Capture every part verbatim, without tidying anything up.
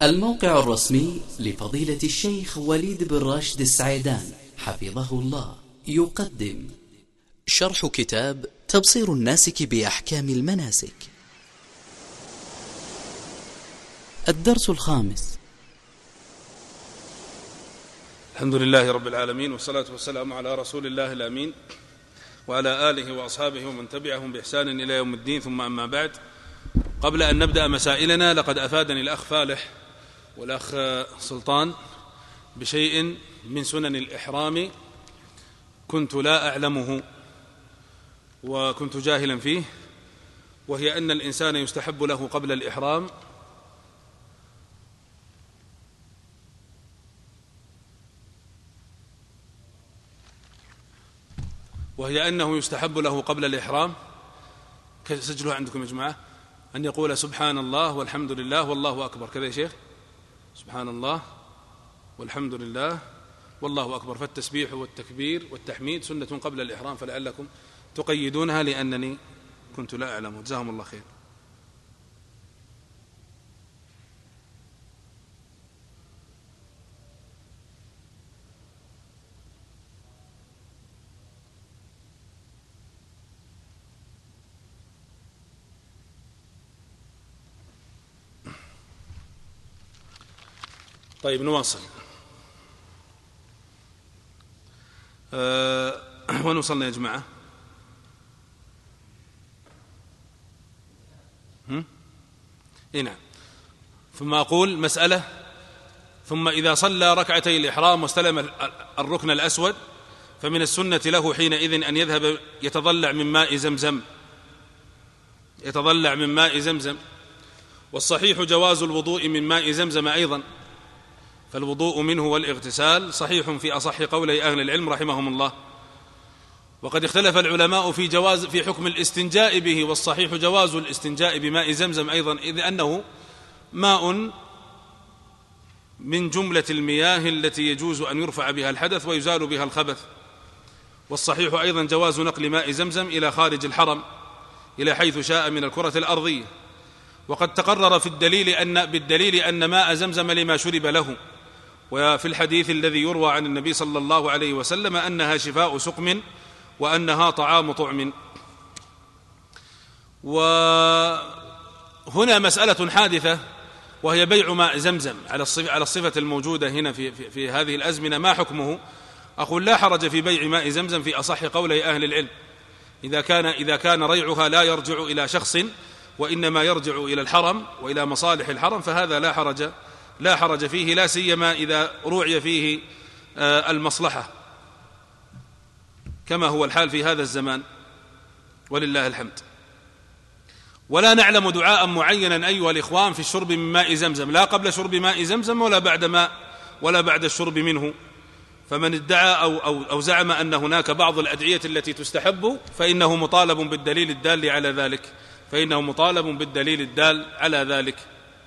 الموقع الرسمي لفضيلة الشيخ وليد بن راشد السعيدان حفظه الله يقدم شرح كتاب تبصير الناسك بأحكام المناسك. الدرس الخامس. الحمد لله رب العالمين، والصلاة والسلام على رسول الله الأمين وعلى آله وأصحابه ومن تبعهم بإحسان إلى يوم الدين، ثم أما بعد. قبل أن نبدأ مسائلنا، لقد أفادني الأخ فالح والأخ سلطان بشيء من سنن الإحرام كنت لا أعلمه وكنت جاهلا فيه، وهي أن الإنسان يستحب له قبل الإحرام وهي أنه يستحب له قبل الإحرام، سجلوها عندكم يا جماعة، أن يقول سبحان الله والحمد لله والله أكبر. كذا يا شيخ، سبحان الله والحمد لله والله أكبر. فالتسبيح والتكبير والتحميد سنة قبل الإحرام، فلعلكم تقيدونها لأنني كنت لا أعلم. جزاهم الله خير. طيب نواصل. أه وين وصلنا يا جماعة؟ هم؟ إيه نعم. ثم أقول مسألة: ثم إذا صلى ركعتي الإحرام واستلم الركن الأسود فمن السنة له حينئذ أن يذهب يتضلع من ماء زمزم يتضلع من ماء زمزم والصحيح جواز الوضوء من ماء زمزم أيضا، فالوضوء منه والاغتسال صحيح في أصح قولي أهل العلم رحمهم الله. وقد اختلف العلماء في جواز في حكم الاستنجاء به، والصحيح جواز الاستنجاء بماء زمزم أيضا، إذ أنه ماء من جملة المياه التي يجوز أن يرفع بها الحدث ويزال بها الخبث. والصحيح أيضا جواز نقل ماء زمزم إلى خارج الحرم إلى حيث شاء من الكرة الأرضية. وقد تقرر في الدليل أن بالدليل أن ماء زمزم لما شرب له، وفي الحديث الذي يروى عن النبي صلى الله عليه وسلم أنها شفاء سقم وأنها طعام طعم. وهنا مسألة حادثة، وهي بيع ماء زمزم على الصفة, على الصفة الموجودة هنا في, في, في هذه الأزمنة. ما حكمه؟ أقول لا حرج في بيع ماء زمزم في أصح قولي أهل العلم، إذا كان, إذا كان ريعها لا يرجع إلى شخص وإنما يرجع إلى الحرم وإلى مصالح الحرم، فهذا لا حرج لا حرج فيه، لا سيما إذا روعي فيه المصلحة كما هو الحال في هذا الزمان ولله الحمد. ولا نعلم دعاء معينا أيها الإخوان في الشرب من ماء زمزم، لا قبل شرب ماء زمزم ولا بعد ماء ولا بعد الشرب منه. فمن ادعى أو, أو, أو زعم أن هناك بعض الأدعية التي تستحب فإنه مطالب بالدليل الدال على ذلك فإنه مطالب بالدليل الدال على ذلك.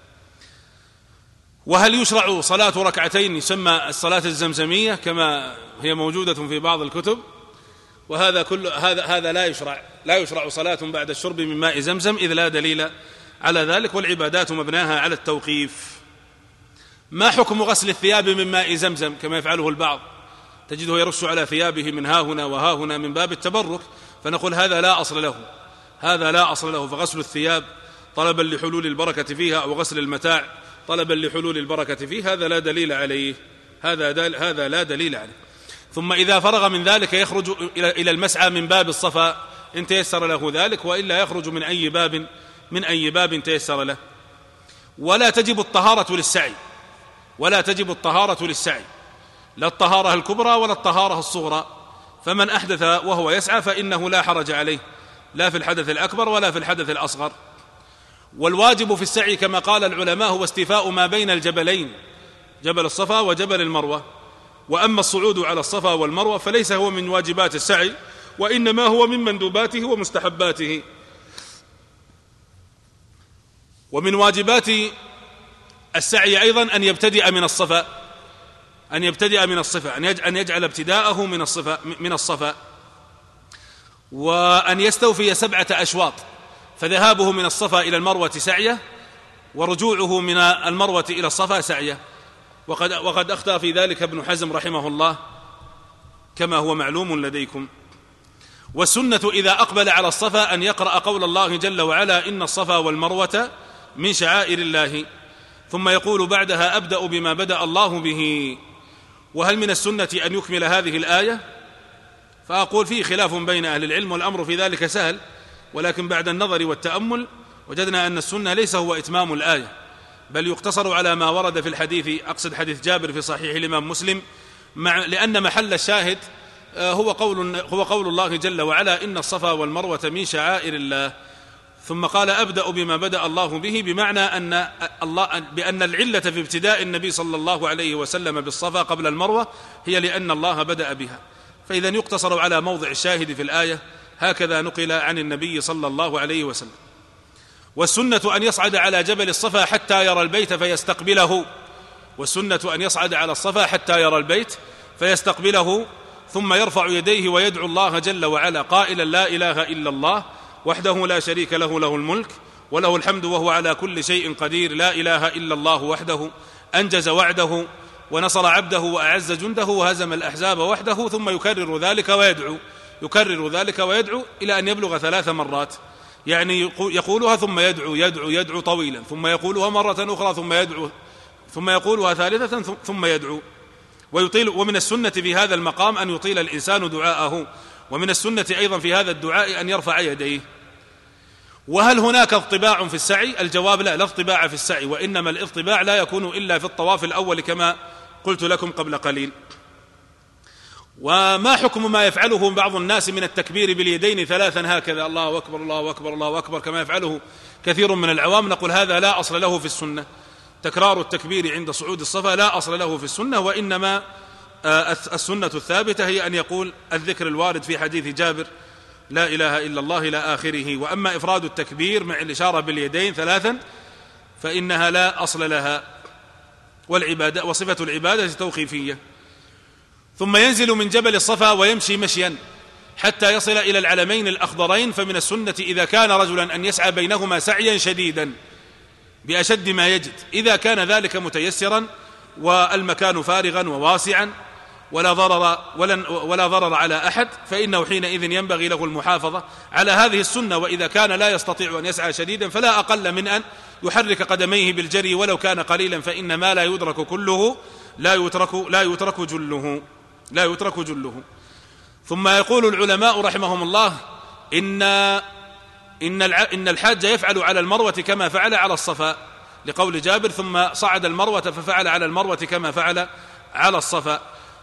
وهل يشرع صلاة ركعتين يسمى الصلاة الزمزمية كما هي موجودة في بعض الكتب؟ وهذا كل هذا هذا لا يشرع لا يشرع صلاة بعد الشرب من ماء زمزم، إذ لا دليل على ذلك، والعبادات مبناها على التوقيف. ما حكم غسل الثياب من ماء زمزم كما يفعله البعض؟ تجده يرش على ثيابه من ها هنا وها هنا من باب التبرك، فنقول هذا لا أصل له هذا لا أصل له فغسل الثياب طلبا لحلول البركة فيها أو غسل المتاع طلبا لحلول البركة فيه، هذا لا دليل عليه هذا دل هذا لا دليل عليه. ثم إذا فرغ من ذلك يخرج إلى المسعى من باب الصفا إن تيسر له ذلك، وإلا يخرج من أي باب من أي باب تيسر له. ولا تجب الطهارة للسعي ولا تجب الطهارة للسعي لا الطهارة الكبرى ولا الطهارة الصغرى، فمن أحدث وهو يسعى فإنه لا حرج عليه، لا في الحدث الأكبر ولا في الحدث الأصغر. والواجب في السعي كما قال العلماء هو استيفاء ما بين الجبلين، جبل الصفا وجبل المروة. وأما الصعود على الصفا والمروة فليس هو من واجبات السعي، وإنما هو من مندوباته ومستحباته. ومن واجبات السعي أيضا أن يبتدئ من الصفا أن يبتدئ من الصفا أن يجعل ابتداءه من الصفا من الصفا وأن يستوفي سبعة أشواط، فذهابه من الصفا إلى المروة سعية، ورجوعه من المروة إلى الصفا سعيه، وقد, وقد أخطأ في ذلك ابن حزم رحمه الله كما هو معلوم لديكم. والسنة إذا أقبل على الصفا أن يقرأ قول الله جل وعلا إن الصفا والمروة من شعائر الله، ثم يقول بعدها أبدأ بما بدأ الله به. وهل من السنة أن يكمل هذه الآية؟ فأقول فيه خلاف بين أهل العلم، والأمر في ذلك سهل، ولكن بعد النظر والتأمل وجدنا أن السنة ليس هو إتمام الآية، بل يقتصر على ما ورد في الحديث، أقصد حديث جابر في صحيح الإمام مسلم، مع لأن محل الشاهد هو قول, هو قول الله جل وعلا إن الصفا والمروة من شعائر الله، ثم قال أبدأ بما بدأ الله به، بمعنى أن الله بأن العلة في ابتداء النبي صلى الله عليه وسلم بالصفا قبل المروة هي لأن الله بدأ بها، فإذا يقتصر على موضع الشاهد في الآية، هكذا نقل عن النبي صلى الله عليه وسلم. والسنة أن يصعد على جبل الصفا حتى يرى البيت فيستقبله، والسنة أن يصعد على الصفا حتى يرى البيت فيستقبله، ثم يرفع يديه ويدعو الله جل وعلا قائلا لا إله إلا الله وحده لا شريك له له الملك وله الحمد وهو على كل شيء قدير، لا إله إلا الله وحده أنجز وعده ونصر عبده وأعز جنده وهزم الأحزاب وحده، ثم يكرر ذلك ويدعو يكرر ذلك ويدعو إلى أن يبلغ ثلاث مرات، يعني يقولها ثم يدعو يدعو يدعو طويلا، ثم يقولها مرة أخرى ثم يدعو، ثم يقولها ثالثة ثم يدعو ويطيل. ومن السنة في هذا المقام أن يطيل الإنسان دعاءه، ومن السنة أيضا في هذا الدعاء أن يرفع يديه. وهل هناك اضطباع في السعي؟ الجواب لا، لا اضطباع في السعي، وإنما الاضطباع لا يكون إلا في الطواف الأول كما قلت لكم قبل قليل. وما حكم ما يفعله بعض الناس من التكبير باليدين ثلاثا هكذا، الله أكبر الله أكبر الله أكبر، كما يفعله كثير من العوام؟ نقول هذا لا أصل له في السنة، تكرار التكبير عند صعود الصفا لا أصل له في السنة، وإنما السنة الثابتة هي أن يقول الذكر الوارد في حديث جابر لا إله إلا الله إلى آخره. وأما إفراد التكبير مع الإشارة باليدين ثلاثا فإنها لا أصل لها، والعبادة وصفة العبادة توقيفية. ثم ينزل من جبل الصفا ويمشي مشيا حتى يصل إلى العلمين الأخضرين، فمن السنة إذا كان رجلا أن يسعى بينهما سعيا شديدا بأشد ما يجد، إذا كان ذلك متيسرا والمكان فارغا وواسعا ولا ضرر ولا, ولا ضرر على أحد، فإنه حينئذ ينبغي له المحافظة على هذه السنة. وإذا كان لا يستطيع أن يسعى شديدا فلا أقل من أن يحرك قدميه بالجري ولو كان قليلا، فإن ما لا يدرك كله لا يترك لا يترك جله لا يترك جله. ثم يقول العلماء رحمهم الله إن إن إن الحاج يفعل على المروة كما فعل على الصفا، لقول جابر ثم صعد المروة ففعل على المروة كما فعل على الصفا.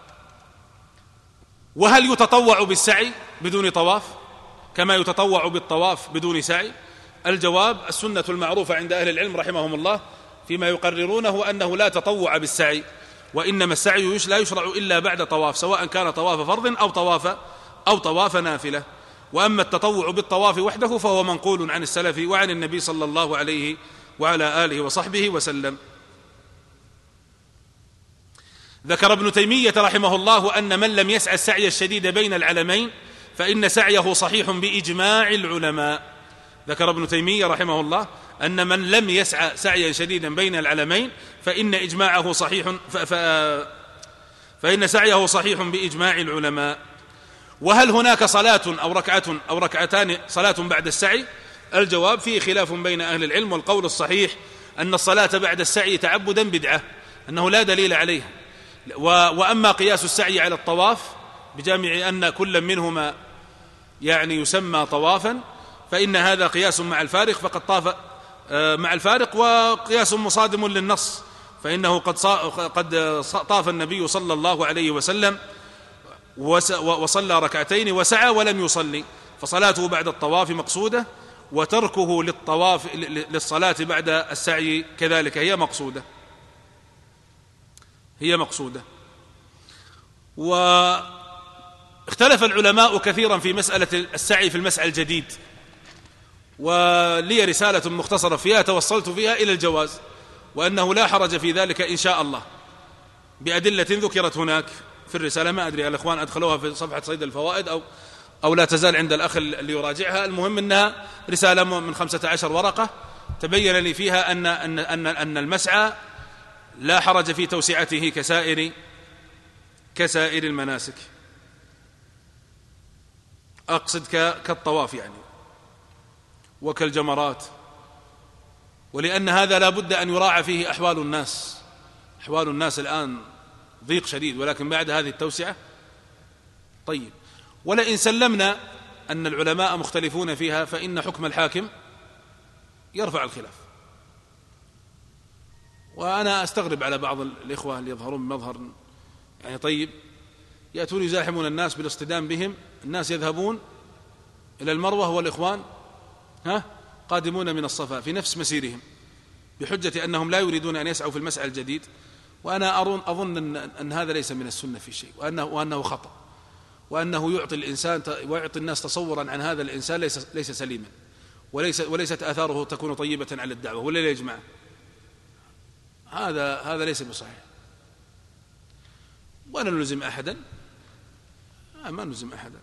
وهل يتطوع بالسعي بدون طواف كما يتطوع بالطواف بدون سعي؟ الجواب السنة المعروفة عند أهل العلم رحمهم الله فيما يقررونه أنه لا تطوع بالسعي، وإنما السعي لا يشرع إلا بعد طواف، سواء كان طواف فرض أو طواف أو طواف نافلة. وأما التطوع بالطواف وحده فهو منقول عن السلف وعن النبي صلى الله عليه وعلى آله وصحبه وسلم. ذكر ابن تيمية رحمه الله أن من لم يسعى السعي الشديد بين العلمين فإن سعيه صحيح بإجماع العلماء. ذكر ابن تيمية رحمه الله أن من لم يسعى سعيا شديدا بين العلمين فإن إجماعه صحيح ف... ف... فإن سعيه صحيح بإجماع العلماء. وهل هناك صلاة أو ركعة أو ركعتان صلاة بعد السعي؟ الجواب فيه خلاف بين أهل العلم، والقول الصحيح أن الصلاة بعد السعي تعبدا بدعة، أنه لا دليل عليها. و... وأما قياس السعي على الطواف بجامع أن كل منهما يعني يسمى طوافا فإن هذا قياس مع الفارق، فقد طاف مع الفارق وقياس مصادم للنص، فإنه قد قد طاف النبي صلى الله عليه وسلم وصلى ركعتين وسعى ولم يصلي، فصلاته بعد الطواف مقصودة، وتركه للطواف للصلاة بعد السعي كذلك هي مقصودة هي مقصودة واختلف العلماء كثيرا في مسألة السعي في المسعى الجديد، ولي رسالة مختصرة فيها توصلت فيها إلى الجواز، وأنه لا حرج في ذلك إن شاء الله بأدلة ذكرت هناك في الرسالة. ما أدري الأخوان أدخلوها في صفحة صيد الفوائد أو أو لا تزال عند الأخ اللي يراجعها. المهم أنها رسالة من خمسة عشر ورقة تبين لي فيها أن, أن, أن, أن المسعى لا حرج في توسعته كسائر كسائر المناسك، أقصد كالطواف يعني وكالجمرات، ولأن هذا لا بد أن يراعى فيه أحوال الناس. أحوال الناس الآن ضيق شديد، ولكن بعد هذه التوسعة طيب. ولئن سلمنا أن العلماء مختلفون فيها فإن حكم الحاكم يرفع الخلاف. وأنا أستغرب على بعض الإخوة اللي يظهرون بمظهر يعني طيب، يأتون يزاحمون الناس بالاصطدام بهم، الناس يذهبون إلى المروة والإخوان ها قادمون من الصفا في نفس مسيرهم بحجة أنهم لا يريدون أن يسعوا في المسعى الجديد. وأنا أظن أن, أن هذا ليس من السنة في شيء، وأنه, وأنه خطأ، وأنه يعطي الإنسان ويعطي الناس تصورا عن هذا الإنسان ليس, ليس سليما، وليس وليست آثاره تكون طيبة على الدعوة. ولا لا يا جماعة؟ هذا هذا ليس بصحيح. ولا نلزم أحدا، ما نلزم أحدا.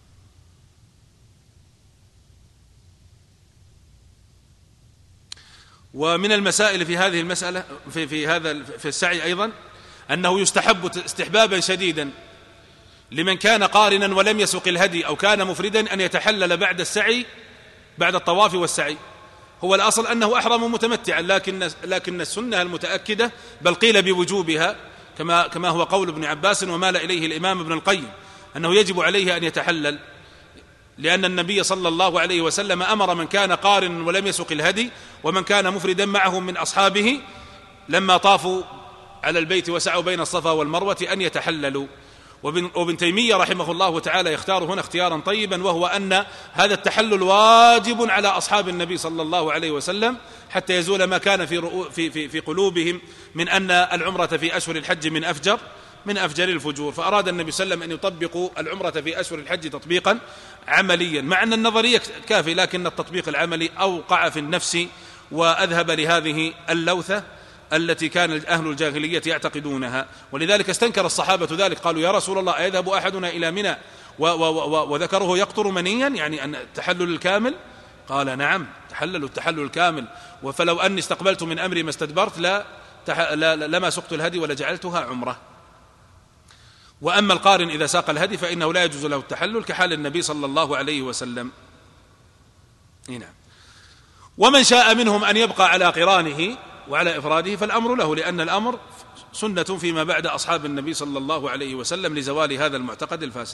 ومن المسائل في هذه المسألة في في هذا في السعي أيضا أنه يستحب استحبابا شديدا لمن كان قارنا ولم يسق الهدي أو كان مفردا أن يتحلل بعد السعي بعد الطواف والسعي. هو الأصل أنه أحرم متمتعا، لكن لكن السنة المتأكدة بل قيل بوجوبها كما كما هو قول ابن عباس ومال إليه الإمام ابن القيم أنه يجب عليه أن يتحلل، لأن النبي صلى الله عليه وسلم أمر من كان قارنا ولم يسق الهدي ومن كان مفردا معه من أصحابه لما طافوا على البيت وسعوا بين الصفا والمروة أن يتحللوا. وابن تيمية رحمه الله تعالى يختار هنا اختيارا طيبا، وهو أن هذا التحلل واجب على أصحاب النبي صلى الله عليه وسلم حتى يزول ما كان في في في, في قلوبهم من أن العمرة في أشهر الحج من أفجر من أفجر الفجور. فأراد النبي صلى الله عليه وسلم أن يطبقوا العمرة في أشهر الحج تطبيقا عمليا، مع أن النظرية كافي، لكن التطبيق العملي أوقع في النفس وأذهب لهذه اللوثة التي كان أهل الجاهلية يعتقدونها. ولذلك استنكر الصحابة ذلك، قالوا يا رسول الله أيذهب أحدنا إلى منى وذكره يقطر منيا، يعني أن التحلل الكامل؟ قال نعم تحللوا التحلل الكامل، فلو أني استقبلت من أمري ما استدبرت لا لما سقت الهدي ولا جعلتها عمرة. وأما القارن إذا ساق الهدي فإنه لا يجوز له التحلل كحال النبي صلى الله عليه وسلم. نعم. ومن شاء منهم أن يبقى على قرانه وعلى إفراده فالأمر له، لأن الأمر سنة فيما بعد أصحاب النبي صلى الله عليه وسلم لزوال هذا المعتقد الفاسد.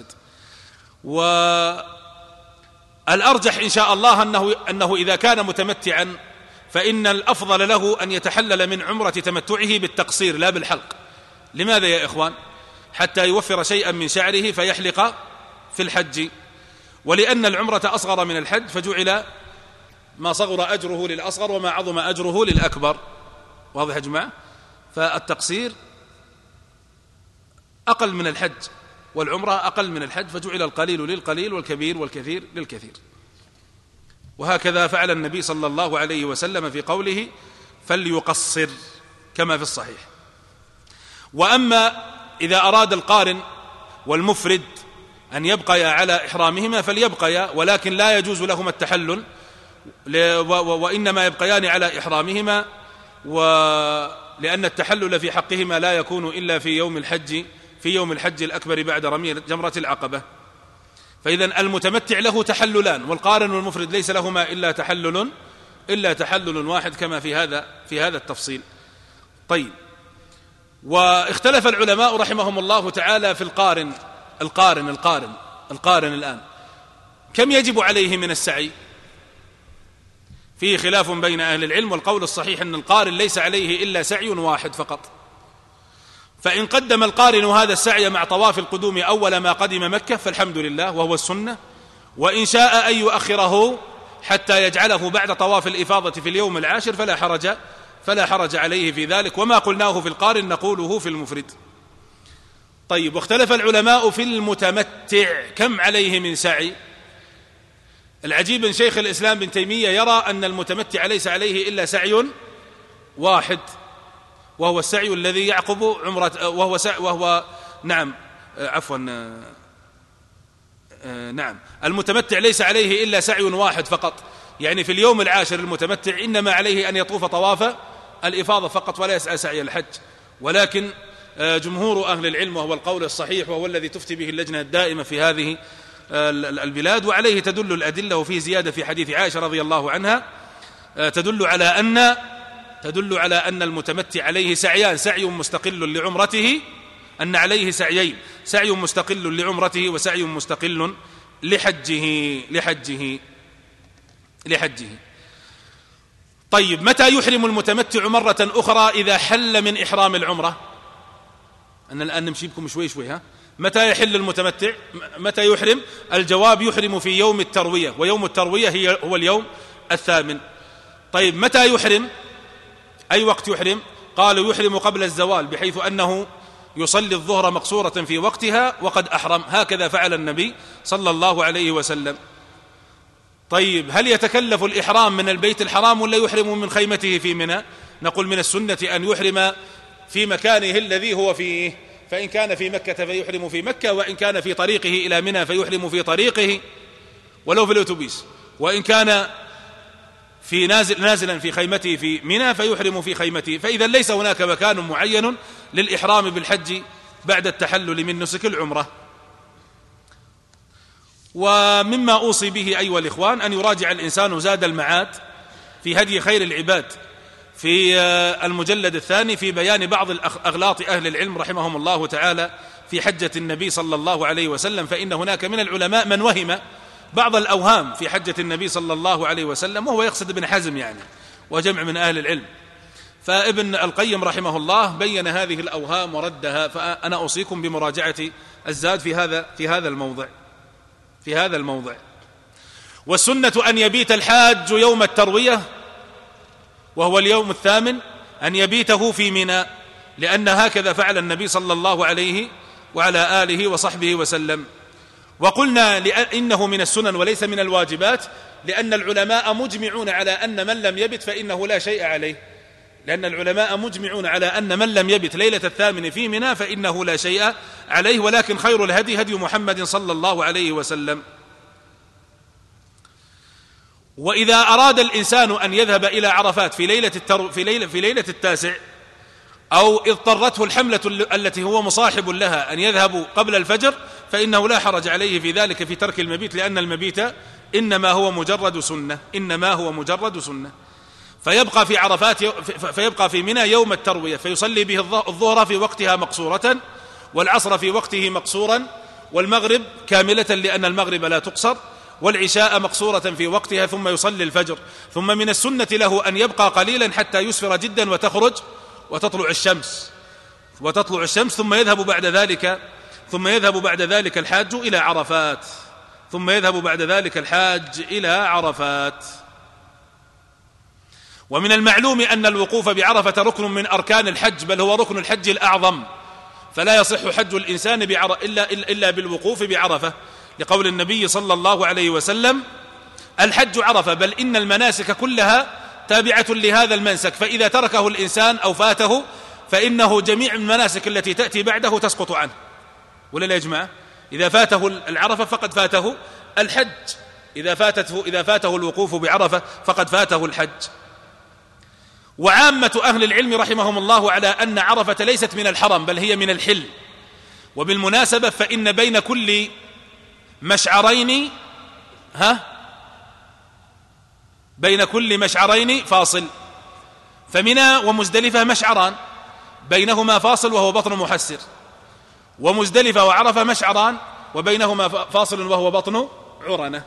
والأرجح إن شاء الله أنه, أنه إذا كان متمتعا فإن الأفضل له أن يتحلل من عمرة تمتعه بالتقصير لا بالحلق. لماذا يا إخوان؟ حتى يوفر شيئا من شعره فيحلق في الحج، ولأن العمرة أصغر من الحج فجعل ما صغر أجره للأصغر وما عظم أجره للأكبر. واضح يا جماعة؟ فالتقصير أقل من الحج والعمرة أقل من الحج، فجعل القليل للقليل والكبير والكثير للكثير. وهكذا فعل النبي صلى الله عليه وسلم في قوله فليقصر كما في الصحيح. وأما إذا أراد القارن والمفرد أن يبقيا على إحرامهما فليبقيا، ولكن لا يجوز لهما التحلل، وإنما يبقيان على إحرامهما، ولأن التحلل في حقهما لا يكون إلا في يوم الحج في يوم الحج الأكبر بعد رمي جمرة العقبة. فإذا المتمتع له تحللان، والقارن والمفرد ليس لهما إلا تحلل إلا تحلل واحد كما في هذا في هذا التفصيل. طيب. واختلف العلماء رحمهم الله تعالى في القارن القارن القارن القارن الآن كم يجب عليه من السعي؟ فيه خلاف بين أهل العلم، والقول الصحيح أن القارن ليس عليه إلا سعي واحد فقط. فإن قدم القارن هذا السعي مع طواف القدوم أول ما قدم مكة فالحمد لله وهو السنة، وإن شاء أن يؤخره حتى يجعله بعد طواف الإفاضة في اليوم العاشر فلا حرج فلا حرج عليه في ذلك. وما قلناه في القارن نقوله في المفرد. طيب. واختلف العلماء في المتمتع كم عليه من سعي. العجيب أن شيخ الإسلام بن تيمية يرى أن المتمتع ليس عليه إلا سعي واحد، وهو السعي الذي يعقب عمرة، وهو سعي وهو نعم عفوا نعم المتمتع ليس عليه إلا سعي واحد فقط، يعني في اليوم العاشر المتمتع إنما عليه أن يطوف طواف الإفاضة فقط ولا يسعى سعي الحج. ولكن جمهور أهل العلم وهو القول الصحيح وهو الذي تفتي به اللجنة الدائمة في هذه البلاد، وعليه تدل الأدلة، وفيه زيادة في حديث عائشة رضي الله عنها تدل على أن تدل على أن المتمتع عليه سعيان، سعي مستقل لعمرته، أن عليه سعيين، سعي مستقل لعمرته وسعي مستقل لحجه لحجه لحجه. طيب، متى يحرم المتمتع مرة أخرى إذا حل من إحرام العمرة؟ أنا الآن نمشي بكم شوي شوي. ها متى يحل المتمتع؟ متى يحرم؟ الجواب يحرم في يوم التروية، ويوم التروية هي هو اليوم الثامن. طيب، متى يحرم؟ أي وقت يحرم؟ قالوا يحرم قبل الزوال، بحيث أنه يصلي الظهر مقصورة في وقتها وقد أحرم، هكذا فعل النبي صلى الله عليه وسلم. طيب، هل يتكلف الإحرام من البيت الحرام ولا يحرم من خيمته في منى؟ نقول من السنة أن يحرم في مكانه الذي هو فيه، فإن كان في مكة فيحرم في مكة، وإن كان في طريقه إلى منى فيحرم في طريقه ولو في الأتوبيس، وإن كان في نازل نازلا في خيمته في منى فيحرم في خيمته. فإذا ليس هناك مكان معين للإحرام بالحج بعد التحلل من نسك العمرة. ومما أوصي به أيها الإخوان أن يراجع الإنسان زاد المعاد في هدي خير العباد في المجلد الثاني في بيان بعض أغلاط أهل العلم رحمهم الله تعالى في حجة النبي صلى الله عليه وسلم، فإن هناك من العلماء من وهم بعض الأوهام في حجة النبي صلى الله عليه وسلم، وهو يقصد ابن حزم يعني وجمع من أهل العلم. فابن القيم رحمه الله بين هذه الأوهام وردها، فأنا أوصيكم بمراجعة الزاد في هذا في هذا الموضع في هذا الموضع. والسنة أن يبيت الحاج يوم التروية وهو اليوم الثامن، أن يبيته في منى، لأن هكذا فعل النبي صلى الله عليه وعلى آله وصحبه وسلم. وقلنا إنه من السنن وليس من الواجبات، لأن العلماء مجمعون على أن من لم يبت فإنه لا شيء عليه، لأن العلماء مجمعون على أن من لم يبت ليلة الثامن في منى فإنه لا شيء عليه، ولكن خير الهدي هدي محمد صلى الله عليه وسلم. وإذا أراد الإنسان أن يذهب إلى عرفات في ليلة التر... في ليلة في ليلة التاسع، أو اضطرته الحملة التي هو مصاحب لها أن يذهب قبل الفجر، فإنه لا حرج عليه في ذلك في ترك المبيت، لأن المبيت إنما هو مجرد سنة إنما هو مجرد سنة فيبقى في عرفات فيبقى في منى يوم التروية، فيصلي به الظهر في وقتها مقصورة، والعصر في وقته مقصورا، والمغرب كاملة لأن المغرب لا تقصر، والعشاء مقصورة في وقتها، ثم يصلي الفجر. ثم من السنة له أن يبقى قليلا حتى يسفر جدا وتخرج وتطلع الشمس وتطلع الشمس ثم يذهب بعد ذلك ثم يذهب بعد ذلك الحاج إلى عرفات ثم يذهب بعد ذلك الحاج إلى عرفات. ومن المعلوم أن الوقوف بعرفة ركن من أركان الحج، بل هو ركن الحج الأعظم، فلا يصح حج الإنسان إلا, إلا بالوقوف بعرفة، لقول النبي صلى الله عليه وسلم: الحج عرفة، بل إن المناسك كلها تابعة لهذا المنسك، فإذا تركه الإنسان أو فاته فإنه جميع المناسك التي تأتي بعده تسقط عنه. ولا لا يا جماعة؟ إذا فاته العرفة فقد فاته الحج، إذا فاتته إذا فاته الوقوف بعرفة فقد فاته الحج. وعامة أهل العلم رحمهم الله على أن عرفة ليست من الحرم بل هي من الحل. وبالمناسبة فإن بين كل مشعرين ها بين كل مشعرين فاصل، فمنى ومزدلفة مشعران بينهما فاصل وهو بطن محسر، ومزدلفة وعرفة مشعران وبينهما فاصل وهو بطن عرنة.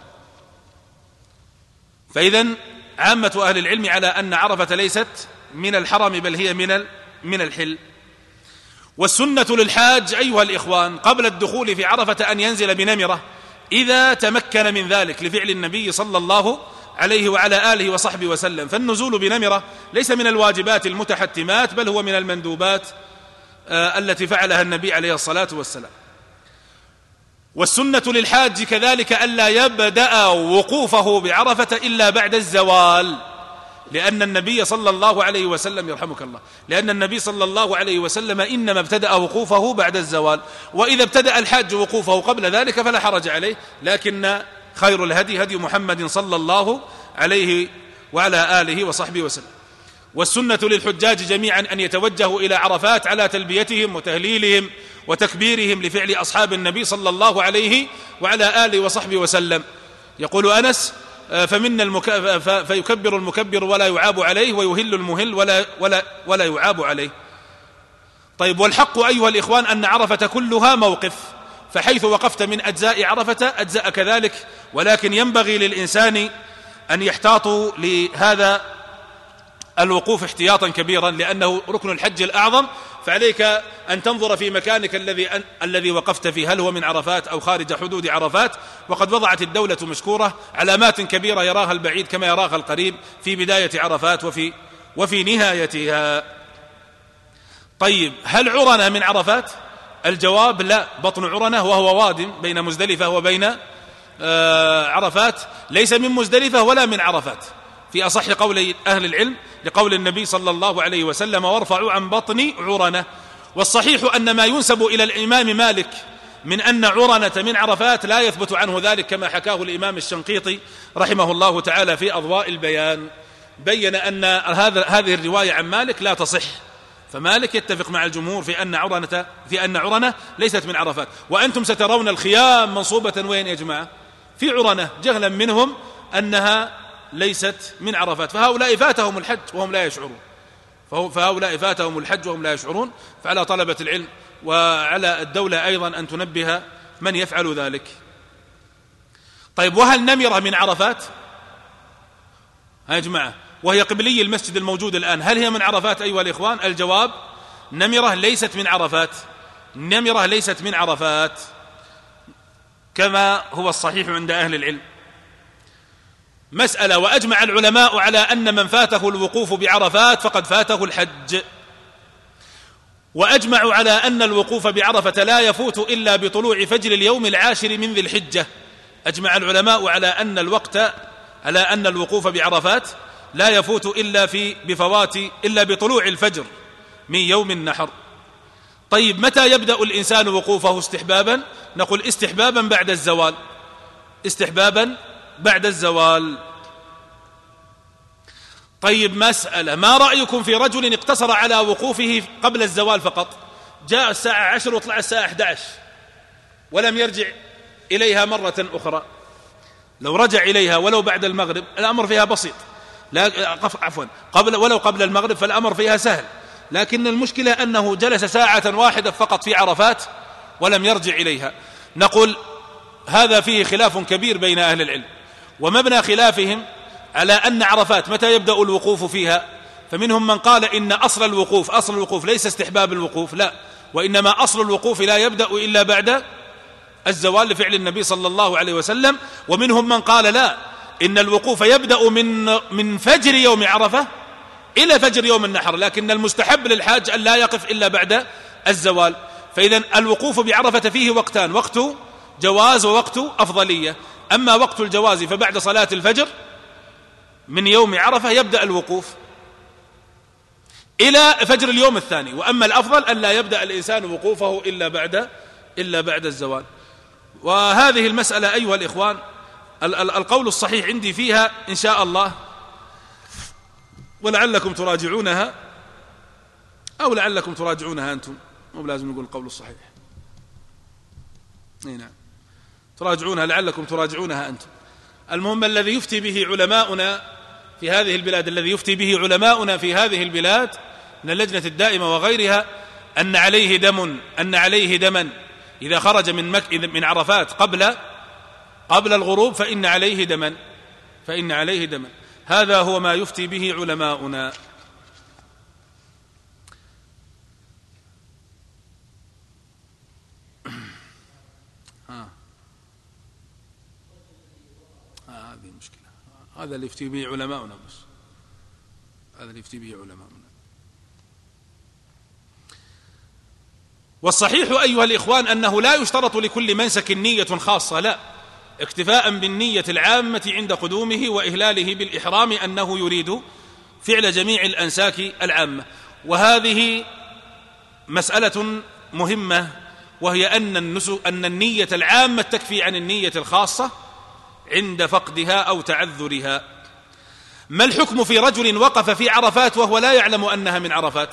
فإذن عامة أهل العلم على أن عرفة ليست من الحرم بل هي من من الحل. والسنة للحاج أيها الإخوان قبل الدخول في عرفة أن ينزل بنمرة إذا تمكن من ذلك، لفعل النبي صلى الله عليه وعلى آله وصحبه وسلم. فالنزول بنمرة ليس من الواجبات المتحتمات بل هو من المندوبات آه التي فعلها النبي عليه الصلاة والسلام. والسنة للحاج كذلك ألا يبدأ وقوفه بعرفة إلا بعد الزوال، لأن النبي صلى الله عليه وسلم يرحمك الله لأن النبي صلى الله عليه وسلم إنما ابتدأ وقوفه بعد الزوال. وإذا ابتدأ الحاج وقوفه قبل ذلك فلا حرج عليه، لكن خير الهدي هدي محمد صلى الله عليه وعلى آله وصحبه وسلم. والسنة للحجاج جميعا أن يتوجهوا إلى عرفات على تلبيتهم وتهليلهم وتكبيرهم لفعل أصحاب النبي صلى الله عليه وعلى آله وصحبه وسلم. يقول أنس: فمنا المك... فيكبر المكبر ولا يعاب عليه، ويهل المهل ولا, ولا, ولا يعاب عليه. طيب، والحق أيها الإخوان أن عرفة كلها موقف، فحيث وقفت من أجزاء عرفة أجزاء كذلك، ولكن ينبغي للإنسان أن يحتاطوا لهذا الوقوف احتياطا كبيرا، لأنه ركن الحج الأعظم، فعليك أن تنظر في مكانك الذي أن... الذي وقفت فيه، هل هو من عرفات أو خارج حدود عرفات. وقد وضعت الدولة مشكورة علامات كبيرة يراها البعيد كما يراها القريب في بداية عرفات وفي, وفي نهايتها. طيب، هل عرنة من عرفات؟ الجواب: لا. بطن عرنة وهو واد بين مزدلفة وبين آه عرفات، ليس من مزدلفة ولا من عرفات في أصح قول أهل العلم، لقول النبي صلى الله عليه وسلم: وارفعوا عن بطن عرنة. والصحيح أن ما ينسب إلى الإمام مالك من أن عرنة من عرفات لا يثبت عنه ذلك، كما حكاه الإمام الشنقيطي رحمه الله تعالى في أضواء البيان، بين أن هذه الرواية عن مالك لا تصح. فمالك يتفق مع الجمهور في أن عرنة في أن عرنة ليست من عرفات. وأنتم سترون الخيام منصوبة وين يا جماعة؟ في عرنة، جهلا منهم أنها ليست من عرفات. فهؤلاء فاتهم الحج وهم لا يشعرون فهؤلاء فاتهم الحج وهم لا يشعرون. فعلى طلبة العلم وعلى الدولة أيضا أن تنبه من يفعل ذلك. طيب، وهل نمرة من عرفات؟ ها يا جماعة، وهي قبلي المسجد الموجود الآن، هل هي من عرفات أيها الإخوان؟ الجواب: نمرة ليست من عرفات، نمرة ليست من عرفات كما هو الصحيح عند أهل العلم. مسألة: وأجمع العلماء على أن من فاته الوقوف بعرفات فقد فاته الحج، وأجمعوا على أن الوقوف بعرفة لا يفوت إلا بطلوع فجر اليوم العاشر من ذي الحجة. أجمع العلماء على أن الوقت على أن الوقوف بعرفات لا يفوت إلا في بفوات إلا بطلوع الفجر من يوم النحر. طيب، متى يبدأ الإنسان وقوفه استحبابا؟ نقول استحبابا بعد الزوال، استحبابا بعد الزوال. طيب، مسألة: ما رأيكم في رجل اقتصر على وقوفه قبل الزوال فقط؟ جاء الساعة عشر وطلع الساعة أحد عشر ولم يرجع إليها مرة أخرى. لو رجع إليها ولو بعد المغرب الأمر فيها بسيط، لا عفوا قبل ولو قبل المغرب فالأمر فيها سهل. لكن المشكلة أنه جلس ساعة واحدة فقط في عرفات ولم يرجع إليها. نقول هذا فيه خلاف كبير بين أهل العلم، ومبنى خلافهم على أن عرفات متى يبدأ الوقوف فيها. فمنهم من قال إن أصل الوقوف أصل الوقوف ليس استحباب الوقوف، لا، وإنما أصل الوقوف لا يبدأ إلا بعد الزوال لفعل النبي صلى الله عليه وسلم. ومنهم من قال لا، إن الوقوف يبدأ من من فجر يوم عرفة إلى فجر يوم النحر، لكن المستحب للحاج أن لا يقف إلا بعد الزوال. فإذا الوقوف بعرفة فيه وقتان: وقت جواز ووقت أفضلية. أما وقت الجواز فبعد صلاة الفجر من يوم عرفة يبدأ الوقوف إلى فجر اليوم الثاني، وأما الأفضل أن لا يبدأ الإنسان وقوفه إلا بعد إلا بعد الزوال. وهذه المسألة أيها الإخوان القول الصحيح عندي فيها إن شاء الله، ولعلكم تراجعونها أو لعلكم تراجعونها أنتم، مو لازم نقول القول الصحيح، اي نعم تراجعونها، لعلكم تراجعونها أنتم. المهم الذي يفتي به علماؤنا في هذه البلاد الذي يفتي به علماؤنا في هذه البلاد من اللجنة الدائمة وغيرها أن عليه دم أن عليه دما إذا خرج من مك من عرفات قبل قبل الغروب فإن عليه دما فإن عليه دما هذا هو ما يفتي به علماؤنا. هذه مشكلة، هذا اللي يفتي به علماؤنا، بس هذا اللي يفتي به علماؤنا. والصحيح أيها الإخوان أنه لا يشترط لكل منسك نية خاصة، لا، اكتفاء بالنية العامة عند قدومه وإهلاله بالإحرام أنه يريد فعل جميع الأنساك العامة. وهذه مسألة مهمة، وهي أن النسك أن النية العامة تكفي عن النية الخاصة عند فقدها أو تعذرها. ما الحكم في رجل وقف في عرفات وهو لا يعلم أنها من عرفات؟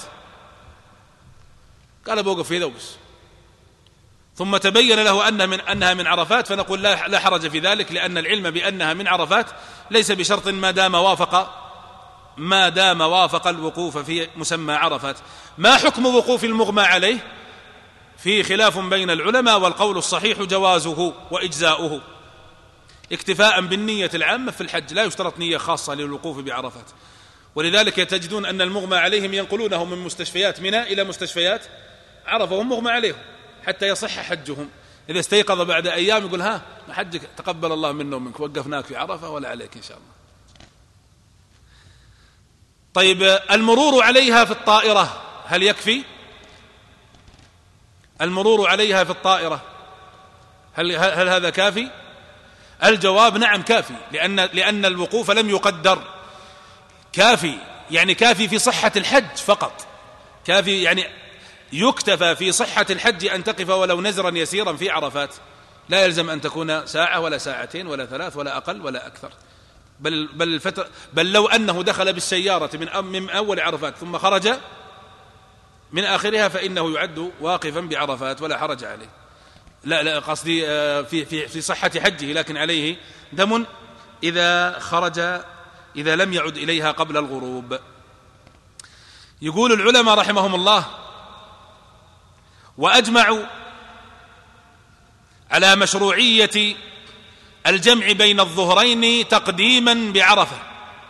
قال بوقف في ذوبس، ثم تبين له أنها من, أنها من عرفات، فنقول لا, لا حرج في ذلك، لأن العلم بأنها من عرفات ليس بشرط ما دام وافق ما دام وافق الوقوف في مسمى عرفات. ما حكم وقوف المغمى عليه؟ فيه خلاف بين العلماء، والقول الصحيح جوازه وإجزاؤه اكتفاء بالنية العامة في الحج، لا يشترط نية خاصة للوقوف بعرفات. ولذلك تجدون أن المغمى عليهم ينقلونه من مستشفيات منى إلى مستشفيات عرفة وهم مغمى عليهم حتى يصح حجهم. إذا استيقظ بعد أيام يقول ها حجك تقبل الله منا ومنك، وقفناك في عرفة ولا عليك إن شاء الله. طيب المرور عليها في الطائرة هل يكفي؟ المرور عليها في الطائرة هل, هل هذا كافي؟ الجواب نعم كافي، لأن, لأن الوقوف لم يقدر. كافي يعني كافي في صحة الحج فقط، كافي يعني يكتفى في صحة الحج أن تقف ولو نزرا يسيرا في عرفات، لا يلزم أن تكون ساعة ولا ساعتين ولا ثلاث ولا أقل ولا أكثر. بل, بل, الفترة بل لو أنه دخل بالسيارة من, من أول عرفات ثم خرج من آخرها فإنه يعد واقفا بعرفات ولا حرج عليه. لا لا قصدي في, في, في صحة حجه، لكن عليه دم إذا خرج إذا لم يعد إليها قبل الغروب. يقول العلماء رحمهم الله: وأجمعوا على مشروعية الجمع بين الظهرين تقديما بعرفة،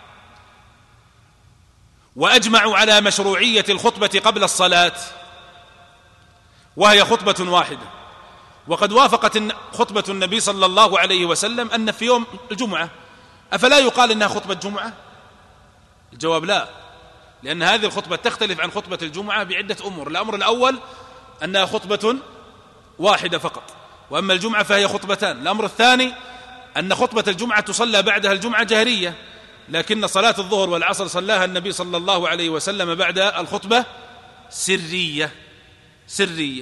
وأجمعوا على مشروعية الخطبة قبل الصلاة وهي خطبة واحدة. وقد وافقت خطبة النبي صلى الله عليه وسلم أن في يوم الجمعة، أفلا يقال إنها خطبة جمعة؟ الجواب لا، لأن هذه الخطبة تختلف عن خطبة الجمعة بعدة أمور. الأمر الأول أنها خطبة واحدة فقط، وأما الجمعة فهي خطبتان. الأمر الثاني أن خطبة الجمعة تصلى بعدها الجمعة جهرية، لكن صلاة الظهر والعصر صلاها النبي صلى الله عليه وسلم بعد الخطبة سرية سرية.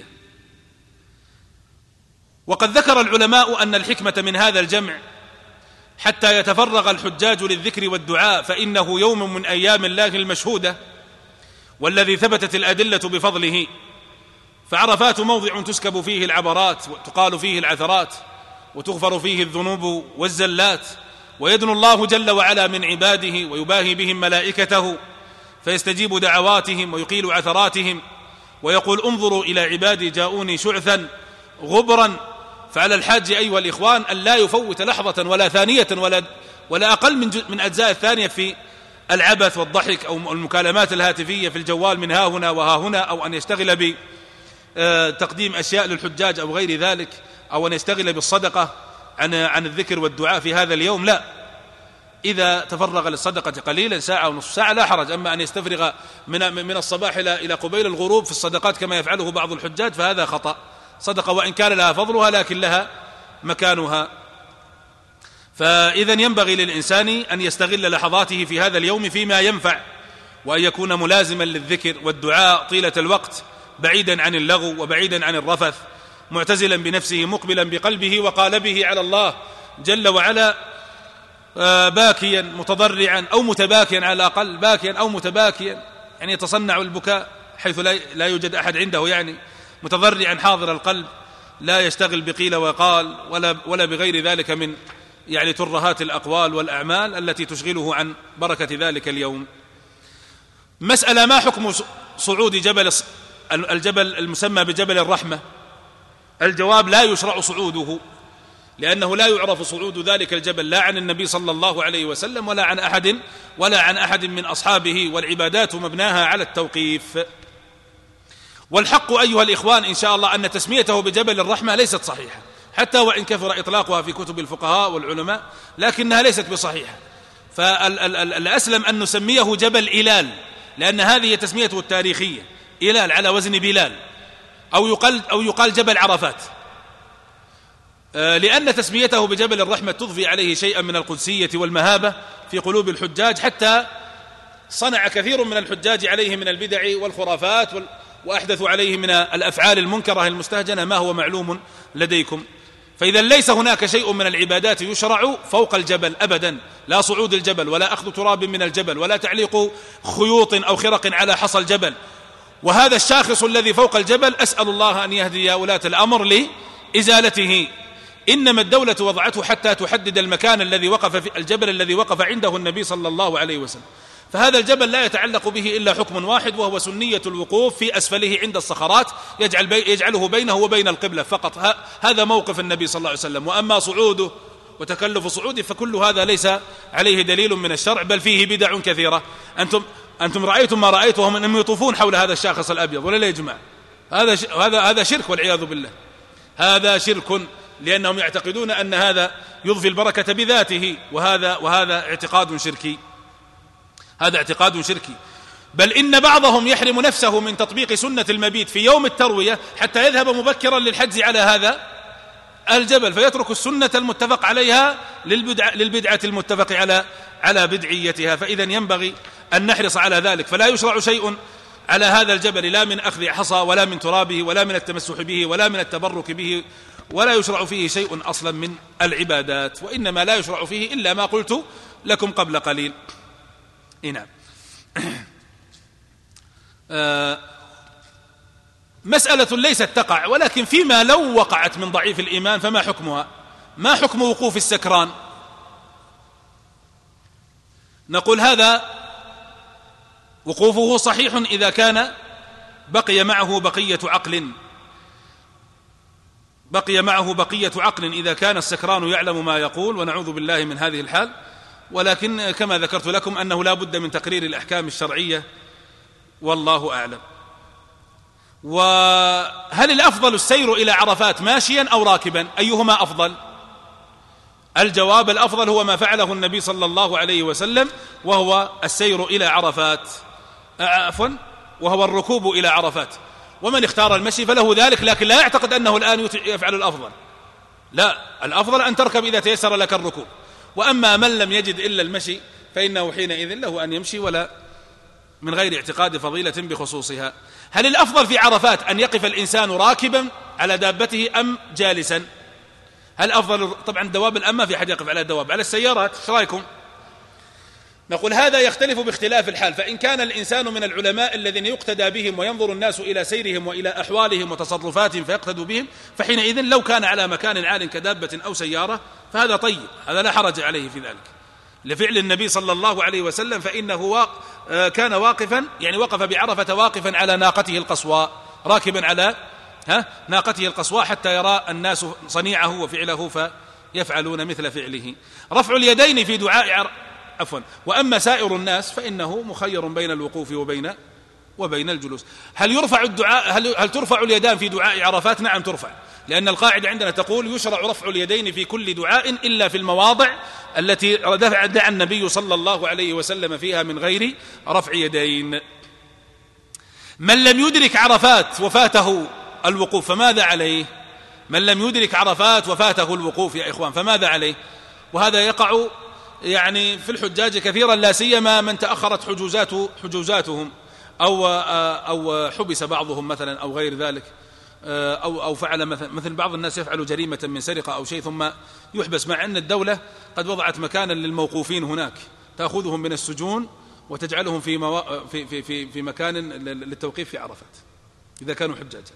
وقد ذكر العلماء أن الحكمة من هذا الجمع حتى يتفرغ الحجاج للذكر والدعاء، فإنه يوم من أيام الله المشهودة والذي ثبتت الأدلة بفضله. فعرفات موضع تسكب فيه العبرات وتقال فيه العثرات وتغفر فيه الذنوب والزلات، ويدنو الله جل وعلا من عباده ويباهي بهم ملائكته فيستجيب دعواتهم ويقيل عثراتهم، ويقول: انظروا إلى عبادي جاءوني شعثا غبرا. فعلى الحاج أيها الإخوان أن لا يفوت لحظة ولا ثانية ولا, ولا أقل من, من أجزاء الثانية في العبث والضحك أو المكالمات الهاتفية في الجوال من ها هنا وها هنا، أو أن يشتغل بتقديم أشياء للحجاج أو غير ذلك، أو أن يشتغل بالصدقة عن, عن الذكر والدعاء في هذا اليوم. لا، إذا تفرغ للصدقة قليلا ساعة ونصف ساعة لا حرج. أما أن يستفرغ من, من الصباح إلى قبيل الغروب في الصدقات كما يفعله بعض الحجاج فهذا خطأ. صدقة وإن كان لها فضلها لكن لها مكانها. فإذا ينبغي للإنسان أن يستغل لحظاته في هذا اليوم فيما ينفع، وأن يكون ملازما للذكر والدعاء طيلة الوقت، بعيدا عن اللغو وبعيدا عن الرفث، معتزلا بنفسه مقبلا بقلبه وقالبه على الله جل وعلا، باكيا متضرعا أو متباكيا، على الأقل باكيا أو متباكيا، يعني يتصنع البكاء حيث لا يوجد أحد عنده، يعني متضرعا حاضر القلب، لا يشتغل بقيل وقال ولا, ولا بغير ذلك من يعني ترهات الأقوال والأعمال التي تشغله عن بركة ذلك اليوم. مسألة: ما حكم صعود جبل الجبل المسمى بجبل الرحمة؟ الجواب: لا يشرع صعوده، لأنه لا يعرف صعود ذلك الجبل لا عن النبي صلى الله عليه وسلم ولا عن أحد ولا عن أحد من أصحابه، والعبادات مبناها على التوقيف. والحق أيها الإخوان إن شاء الله أن تسميته بجبل الرحمة ليست صحيحة، حتى وإن كثر إطلاقها في كتب الفقهاء والعلماء، لكنها ليست بصحيحة. فالأسلم أن نسميه جبل إلال، لأن هذه تسميته التاريخية، إلال على وزن بلال، أو يقال, أو يقال جبل عرفات، لأن تسميته بجبل الرحمة تضفي عليه شيئا من القدسية والمهابة في قلوب الحجاج، حتى صنع كثير من الحجاج عليه من البدع والخرافات وأحدثوا عليه من الأفعال المنكرة المستهجنة ما هو معلوم لديكم. فإذا ليس هناك شيء من العبادات يشرع فوق الجبل أبدا، لا صعود الجبل ولا أخذ تراب من الجبل ولا تعليق خيوط أو خرق على حصى الجبل. وهذا الشاخص الذي فوق الجبل أسأل الله أن يهدي ولاة الأمر لإزالته. إنما الدولة وضعته حتى تحدد المكان الذي وقف في الجبل الذي وقف عنده النبي صلى الله عليه وسلم، فهذا الجبل لا يتعلق به إلا حكم واحد، وهو سنية الوقوف في أسفله عند الصخرات يجعل بي يجعله بينه وبين القبلة فقط. هذا موقف النبي صلى الله عليه وسلم. وأما صعوده وتكلف صعوده فكل هذا ليس عليه دليل من الشرع، بل فيه بدع كثيرة. أنتم أنتم رأيتم ما رأيتهم أنهم يطوفون حول هذا الشاخص الأبيض ولا لا يا جماعة؟ هذا هذا هذا شرك والعياذ بالله، هذا شرك، لأنهم يعتقدون أن هذا يضفي البركة بذاته، وهذا وهذا اعتقاد شركي، هذا اعتقاد شركي. بل إن بعضهم يحرم نفسه من تطبيق سنة المبيت في يوم التروية حتى يذهب مبكرا للحجز على هذا الجبل، فيترك السنة المتفق عليها للبدعة, للبدعة المتفق على على بدعيتها. فإذا ينبغي أن نحرص على ذلك. فلا يشرع شيء على هذا الجبل، لا من أخذ حصى ولا من ترابه ولا من التمسح به ولا من التبرك به، ولا يشرع فيه شيء أصلا من العبادات، وإنما لا يشرع فيه إلا ما قلت لكم قبل قليل. نعم. آه مسألة ليست تقع، ولكن فيما لو وقعت من ضعيف الإيمان فما حكمها؟ ما حكم وقوف السكران؟ نقول هذا وقوفه صحيح إذا كان بقي معه بقية عقل، بقي معه بقية عقل إذا كان السكران يعلم ما يقول، ونعوذ بالله من هذه الحال. ولكن كما ذكرت لكم أنه لا بد من تقرير الأحكام الشرعية، والله أعلم. وهل الأفضل السير إلى عرفات ماشيا أو راكبا؟ أيهما أفضل؟ الجواب الأفضل هو ما فعله النبي صلى الله عليه وسلم، وهو السير إلى عرفات، عفوا وهو الركوب إلى عرفات. ومن اختار المشي فله ذلك، لكن لا يعتقد أنه الآن يفعل الأفضل، لا، الأفضل أن تركب إذا تيسر لك الركوب. وأما من لم يجد إلا المشي فإنه حينئذ له أن يمشي ولا من غير اعتقاد فضيلة بخصوصها. هل الأفضل في عرفات أن يقف الإنسان راكبا على دابته أم جالسا؟ هل أفضل؟ طبعا الدواب الأما في أحد يقف على الدواب، على السيارات ايش رايكم؟ نقول هذا يختلف باختلاف الحال. فإن كان الإنسان من العلماء الذين يقتدى بهم وينظر الناس إلى سيرهم وإلى أحوالهم وتصرفاتهم فيقتدوا بهم، فحينئذ لو كان على مكان عال كدابة أو سيارة فهذا طيب، هذا لا حرج عليه في ذلك لفعل النبي صلى الله عليه وسلم، فإنه كان واقفا، يعني وقف بعرفة واقفا على ناقته القصواء، راكبا على ها ناقته القصواء حتى يرى الناس صنيعه وفعله فيفعلون مثل فعله. رفع اليدين في دعاء عر... عفوا وأما سائر الناس فإنه مخير بين الوقوف وبين وبين الجلوس. هل يرفع الدعاء هل, هل ترفع اليدان في دعاء عرفات؟ نعم ترفع، لأن القاعدة عندنا تقول يشرع رفع اليدين في كل دعاء إلا في المواضع التي دعا النبي صلى الله عليه وسلم فيها من غير رفع يدين. من لم يدرك عرفات وفاته الوقوف فماذا عليه؟ من لم يدرك عرفات وفاته الوقوف يا إخوان فماذا عليه؟ وهذا يقع يعني في الحجاج كثيرا، لا سيما من تأخرت حجوزات حجوزاتهم أو أو حبس بعضهم مثلا أو غير ذلك، أو أو فعل مثل مثل بعض الناس يفعل جريمة من سرقة أو شيء ثم يحبس، مع أن الدولة قد وضعت مكانا للموقوفين هناك تأخذهم من السجون وتجعلهم في موا... في في في في مكان للتوقيف في عرفات إذا كانوا حجاجا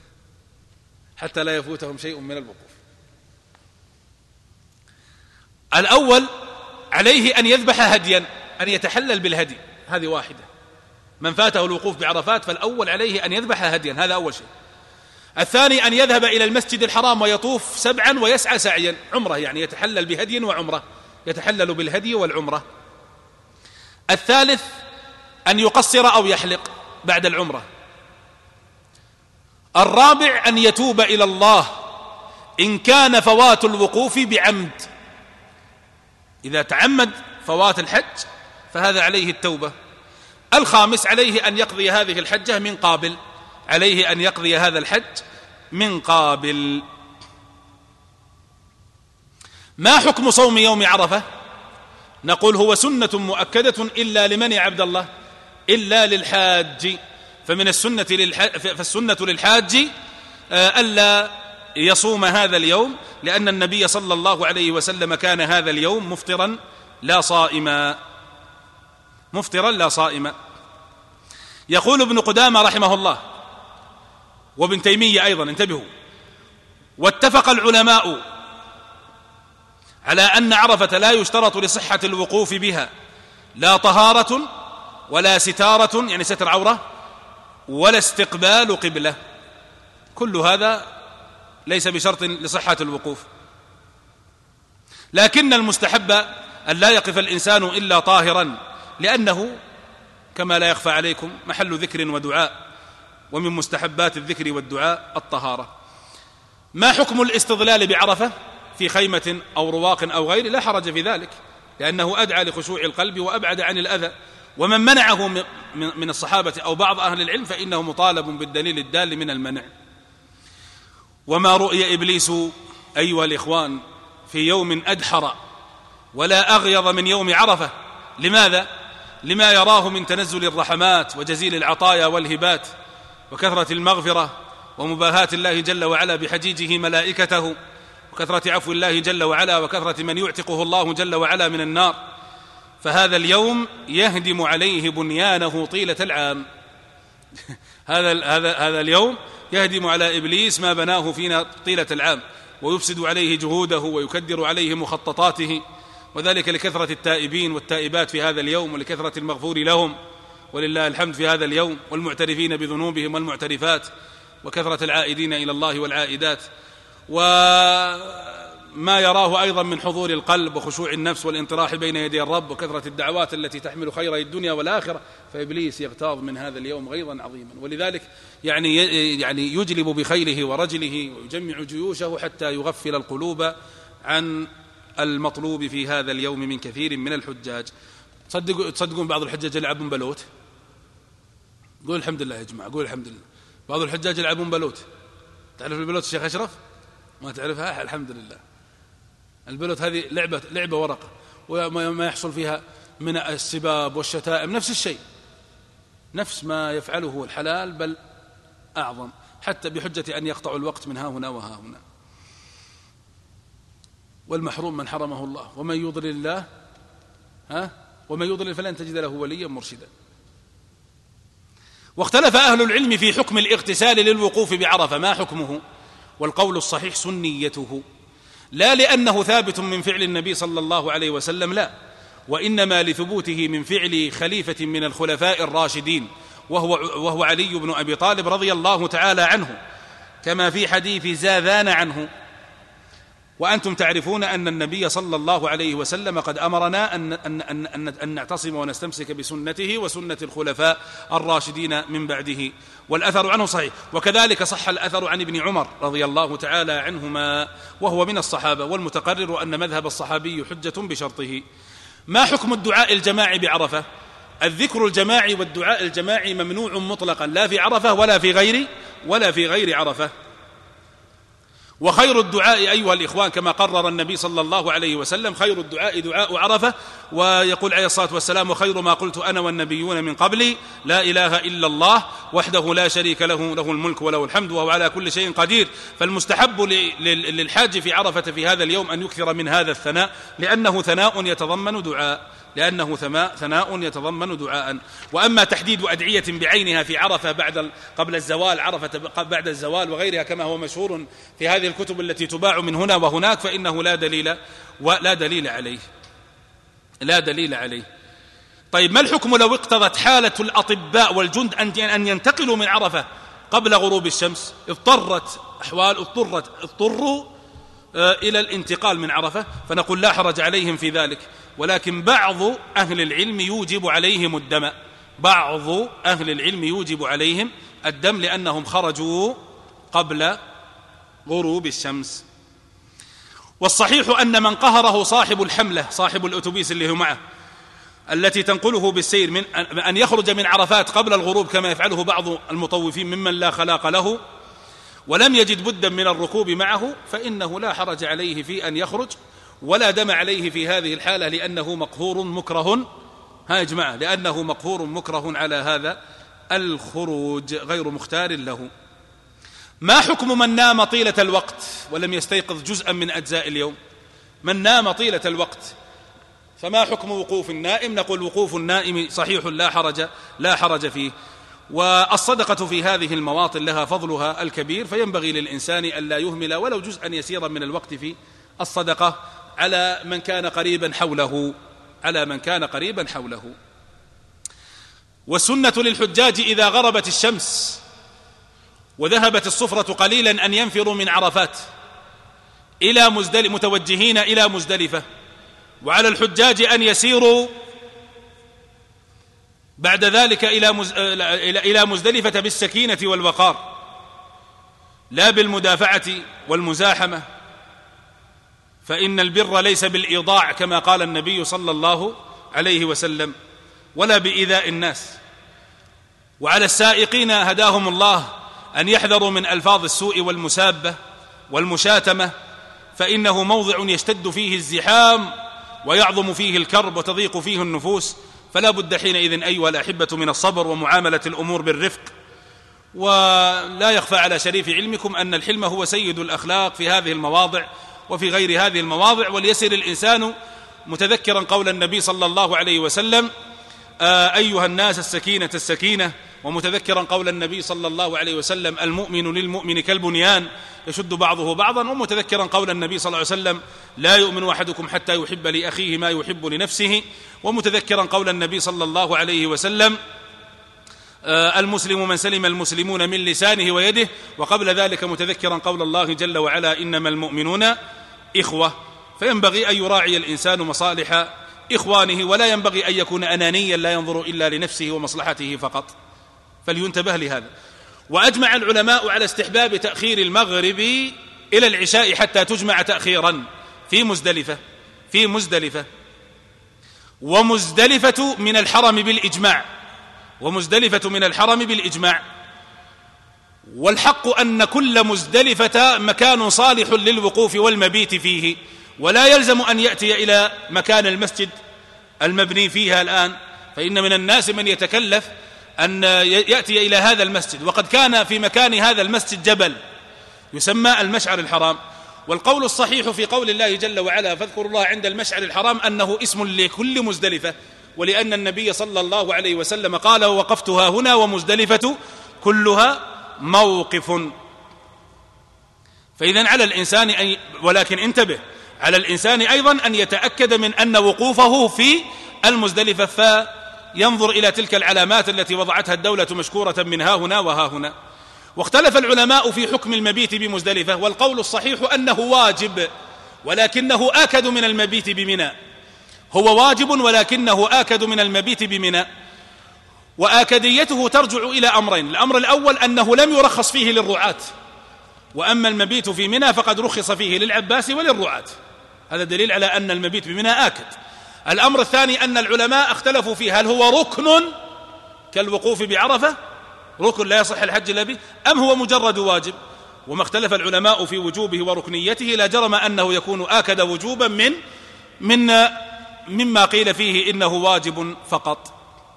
حتى لا يفوتهم شيء من الوقوف. الأول عليه أن يذبح هديا، أن يتحلل بالهدي، هذه واحدة. من فاته الوقوف بعرفات فالأول عليه أن يذبح هديا، هذا أول شيء. الثاني أن يذهب إلى المسجد الحرام ويطوف سبعا ويسعى سعيا، عمرة، يعني يتحلل بهدي وعمرة، يتحلل بالهدي والعمرة. الثالث أن يقصر أو يحلق بعد العمرة. الرابع أن يتوب إلى الله إن كان فوات الوقوف بعمد، إذا تعمد فوات الحج فهذا عليه التوبة. الخامس عليه أن يقضي هذه الحجة من قابل، عليه أن يقضي هذا الحج من قابل. ما حكم صوم يوم عرفة؟ نقول هو سنة مؤكدة إلا لمن يا عبد الله؟ إلا للحاج. فمن السنة للحاج فالسنة للحاج ألا يصوم هذا اليوم، لأن النبي صلى الله عليه وسلم كان هذا اليوم مفطرا لا صائما، مفطرا لا صائما. يقول ابن قدامة رحمه الله وابن تيمية أيضا، انتبهوا، واتفق العلماء على أن عرفة لا يشترط لصحة الوقوف بها لا طهارة ولا ستارة يعني ستر عورة ولا استقبال قبلة، كل هذا ليس بشرط لصحة الوقوف، لكن المستحب أن لا يقف الإنسان إلا طاهرا، لأنه كما لا يخفى عليكم محل ذكر ودعاء، ومن مستحبات الذكر والدعاء الطهارة. ما حكم الاستظلال بعرفة في خيمة أو رواق أو غيره؟ لا حرج في ذلك، لأنه أدعى لخشوع القلب وأبعد عن الأذى، ومن منعه من الصحابة أو بعض أهل العلم فإنه مطالب بالدليل الدال من المنع. وما رؤي إبليس أيها الإخوان في يوم أدحر ولا أغيظ من يوم عرفة. لماذا؟ لما يراه من تنزل الرحمات وجزيل العطايا والهبات وكثرة المغفرة ومباهاة الله جل وعلا بحجيجه ملائكته، وكثرة عفو الله جل وعلا، وكثرة من يعتقه الله جل وعلا من النار. فهذا اليوم يهدم عليه بنيانه طيلة العام هذا هذا هذا اليوم يهدم على إبليس ما بناه فينا طيلة العام، ويفسد عليه جهوده ويكدر عليه مخططاته، وذلك لكثرة التائبين والتائبات في هذا اليوم، ولكثرة المغفور لهم ولله الحمد في هذا اليوم، والمعترفين بذنوبهم والمعترفات، وكثرة العائدين إلى الله والعائدات، وما يراه أيضا من حضور القلب وخشوع النفس والانطراح بين يدي الرب، وكثرة الدعوات التي تحمل خير الدنيا والآخرة. فإبليس يغتاظ من هذا اليوم غيظا عظيما، ولذلك يعني يعني يجلب بخيله ورجله ويجمع جيوشه حتى يغفل القلوب عن المطلوب في هذا اليوم من كثير من الحجاج. تصدقوا تصدقون بعض الحجاج يلعبون بلوت؟ قول الحمد لله يا جماعة، قول الحمد لله. بعض الحجاج يلعبون بلوت. تعرف البلوت الشيخ أشرف؟ ما تعرفها؟ الحمد لله. البلوت هذه لعبة لعبة ورقة، وما يحصل فيها من السباب والشتائم نفس الشيء، نفس ما يفعله الحلال بل أعظم، حتى بحجة أن يقطع الوقت من ها هنا وها هنا. والمحروم من حرمه الله، ومن يضلل الله ها ومن يضلل فلن تجد له وليا مرشدا. واختلف أهل العلم في حكم الاغتسال للوقوف بعرفة، ما حكمه؟ والقول الصحيح سنيته، لا لأنه ثابت من فعل النبي صلى الله عليه وسلم، لا، وإنما لثبوته من فعل خليفة من الخلفاء الراشدين، وهو, وهو علي بن أبي طالب رضي الله تعالى عنه، كما في حديث زاذان عنه. وأنتم تعرفون أن النبي صلى الله عليه وسلم قد أمرنا أن, أن, أن, أن, أن نعتصم ونستمسك بسنته وسنة الخلفاء الراشدين من بعده، والأثر عنه صحيح. وكذلك صح الأثر عن ابن عمر رضي الله تعالى عنهما وهو من الصحابة، والمتقرر أن مذهب الصحابي حجة بشرطه. ما حكم الدعاء الجماعي بعرفة؟ الذكر الجماعي والدعاء الجماعي ممنوع مطلقا، لا في عرفة ولا في غير ولا في غير عرفة. وخير الدعاء أيها الإخوان كما قرر النبي صلى الله عليه وسلم، خير الدعاء دعاء عرفة، ويقول عليه الصلاة والسلام: وخير ما قلت أنا والنبيون من قبلي لا إله إلا الله وحده لا شريك له له الملك وله الحمد وهو على كل شيء قدير. فالمستحب للحاج في عرفة في هذا اليوم أن يكثر من هذا الثناء، لأنه ثناء يتضمن دعاء لأنه ثناء يتضمن دعاء. وأما تحديد أدعية بعينها في عرفة بعد قبل الزوال، عرفة بعد الزوال وغيرها كما هو مشهور في هذه الكتب التي تباع من هنا وهناك، فإنه لا دليل ولا دليل عليه لا دليل عليه. طيب، ما الحكم لو اقتضت حالة الأطباء والجند أن ينتقلوا من عرفة قبل غروب الشمس؟ اضطرت أحوال اضطرت اضطروا إلى الانتقال من عرفة، فنقول لا حرج عليهم في ذلك، ولكن بعض أهل العلم يوجب عليهم الدم بعض أهل العلم يوجب عليهم الدم لأنهم خرجوا قبل غروب الشمس. والصحيح أن من قهره صاحب الحملة صاحب الأتوبيس اللي هو معه التي تنقله بالسير من أن يخرج من عرفات قبل الغروب كما يفعله بعض المطوفين ممن لا خلاق له، ولم يجد بدا من الركوب معه، فإنه لا حرج عليه في أن يخرج، ولا دم عليه في هذه الحالة، لأنه مقهور مكره ها يا جماعة لأنه مقهور مكره على هذا الخروج غير مختار له. ما حكم من نام طيلة الوقت ولم يستيقظ جزءا من أجزاء اليوم؟ من نام طيلة الوقت فما حكم وقوف النائم؟ نقول وقوف النائم صحيح لا حرج لا حرج فيه. والصدقة في هذه المواطن لها فضلها الكبير، فينبغي للإنسان أن لا يهمل ولو جزءا يسيرا من الوقت في الصدقة على من كان قريبا حوله على من كان قريبا حوله. والسنة للحجاج إذا غربت الشمس وذهبت الصفرة قليلا أن ينفروا من عرفات إلى مزدلفة متوجهين إلى مزدلفة، وعلى الحجاج أن يسيروا بعد ذلك إلى مز... إلى مزدلفة بالسكينة والوقار لا بالمدافعة والمزاحمة، فإن البر ليس بالإيضاع كما قال النبي صلى الله عليه وسلم، ولا بإيذاء الناس. وعلى السائقين هداهم الله أن يحذروا من ألفاظ السوء والمسابة والمشاتمة، فإنه موضع يشتد فيه الزحام ويعظم فيه الكرب وتضيق فيه النفوس، فلا بد حينئذ أيها الأحبة من الصبر ومعاملة الأمور بالرفق. ولا يخفى على شريف علمكم أن الحلم هو سيد الأخلاق في هذه المواضع وفي غير هذه المواضع. وليسر الإنسان متذكرا قول النبي صلى الله عليه وسلم آه أيها الناس السكينة السكينة، ومتذكرا قول النبي صلى الله عليه وسلم المؤمن للمؤمن كالبنيان يشد بعضه بعضا، ومتذكرا قول النبي صلى الله عليه وسلم لا يؤمن أحدكم حتى يحب لأخيه ما يحب لنفسه، ومتذكرا قول النبي صلى الله عليه وسلم آه المسلم من سلم المسلمون من لسانه ويده، وقبل ذلك متذكرا قول الله جل وعلا إنما المؤمنون إخوة. فينبغي أن يراعي الإنسان مصالح إخوانه، ولا ينبغي أن يكون أنانيا لا ينظر إلا لنفسه ومصلحته فقط، فلينتبه لهذا. وأجمع العلماء على استحباب تأخير المغرب إلى العشاء حتى تجمع تأخيرا في مزدلفة في مزدلفة ومزدلفة من الحرم بالإجماع ومزدلفة من الحرم بالإجماع والحق أن كل مزدلفة مكان صالح للوقوف والمبيت فيه، ولا يلزم أن يأتي إلى مكان المسجد المبني فيها الآن، فإن من الناس من يتكلف أن يأتي إلى هذا المسجد، وقد كان في مكان هذا المسجد جبل يسمى المشعر الحرام. والقول الصحيح في قول الله جل وعلا فاذكروا الله عند المشعر الحرام أنه اسم لكل مزدلفة، ولأن النبي صلى الله عليه وسلم قال ووقفتها هنا ومزدلفة كلها موقف. فإذن على الإنسان أن ولكن انتبه على الإنسان أيضا أن يتأكد من أن وقوفه في المزدلفة فينظر إلى تلك العلامات التي وضعتها الدولة مشكورة من ها هنا وها هنا. واختلف العلماء في حكم المبيت بمزدلفة، والقول الصحيح أنه واجب ولكنه آكد من المبيت بمنى، هو واجب ولكنه آكد من المبيت بمنى. وآكديته ترجع إلى أمرين: الأمر الأول أنه لم يرخص فيه للرعاة، وأما المبيت في منى فقد رخص فيه للعباس وللرعاة، هذا دليل على أن المبيت بمنى آكد. الأمر الثاني أن العلماء اختلفوا فيه هل هو ركن كالوقوف بعرفة، ركن لا يصح الحج إلا به، أم هو مجرد واجب. وما اختلف العلماء في وجوبه وركنيته لا جرم أنه يكون آكد وجوبا من من مما قيل فيه إنه واجب فقط.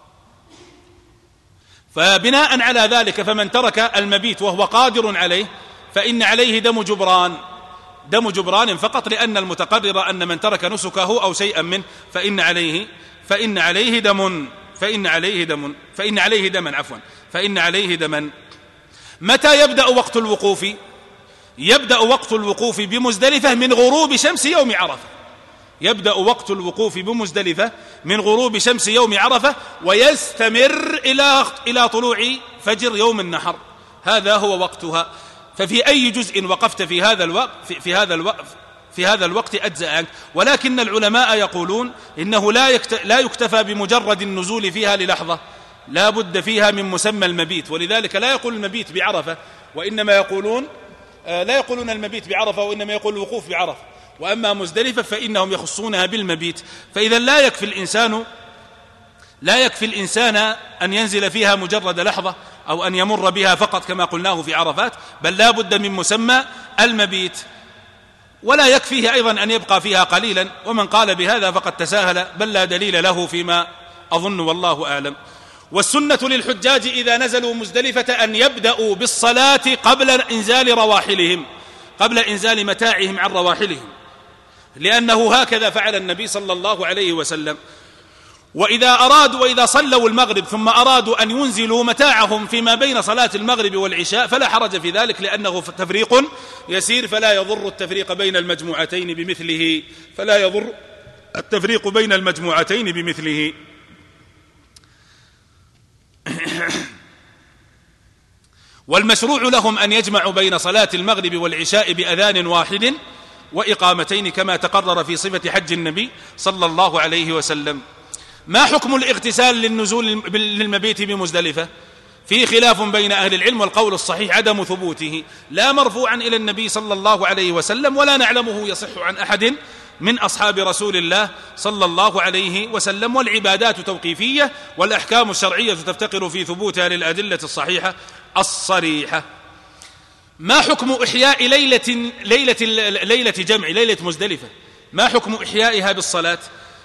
فبناء على ذلك فمن ترك المبيت وهو قادر عليه فإن عليه دم جبران دم جبران فقط، لأن المتقرر أن من ترك نسكه أو شيئا منه فإن عليه فإن عليه دم فإن عليه دم فإن عليه دما عفوا فإن عليه دما. متى يبدأ وقت الوقوف؟ يبدأ وقت الوقوف بمزدلفة من غروب شمس يوم عرفة. يبدأ وقت الوقوف بمزدلفة من غروب شمس يوم عرفة ويستمر إلى إلى طلوع فجر يوم النحر، هذا هو وقتها. ففي أي جزء وقفت في هذا الوقت في, في هذا الوقت في هذا الوقت أجزأ عنك. ولكن العلماء يقولون إنه لا لا يكتفى بمجرد النزول فيها للحظة، لا بد فيها من مسمى المبيت، ولذلك لا يقول المبيت بعرفة وإنما يقولون لا يقولون المبيت بعرفة وإنما يقول الوقوف بعرفة. وأما مزدلفة فإنهم يخصونها بالمبيت. فإذا لا يكفي الإنسان لا يكفي الإنسان أن ينزل فيها مجرد لحظة أو أن يمر بها فقط كما قلناه في عرفات، بل لا بد من مسمى المبيت. ولا يكفيه أيضا أن يبقى فيها قليلا، ومن قال بهذا فقد تساهل بل لا دليل له فيما أظن والله أعلم. والسنة للحجاج إذا نزلوا مزدلفة أن يبدأوا بالصلاة قبل إنزال رواحلهم، قبل إنزال متاعهم عن رواحلهم، لأنه هكذا فعل النبي صلى الله عليه وسلم. وإذا أرادوا وإذا صلوا المغرب ثم أرادوا أن ينزلوا متاعهم فيما بين صلاة المغرب والعشاء فلا حرج في ذلك، لأنه تفريق يسير، فلا يضر التفريق بين المجموعتين بمثله فلا يضر التفريق بين المجموعتين بمثله. والمشروع لهم أن يجمعوا بين صلاة المغرب والعشاء بأذان واحد وإقامتين كما تقرر في صفة حج النبي صلى الله عليه وسلم. ما حكم الاغتسال للنزول للمبيت بمزدلفة؟ فيه خلاف بين أهل العلم، والقول الصحيح عدم ثبوته، لا مرفوعا إلى النبي صلى الله عليه وسلم ولا نعلمه يصح عن أحد من أصحاب رسول الله صلى الله عليه وسلم. والعبادات توقيفية، والأحكام الشرعية تفتقر في ثبوتها للأدلة الصحيحة الصريحة. ما حكم إحياء ليلة ليلة ليلة جمع ليلة مزدلفة؟ ما حكم إحيائها بالصلاة؟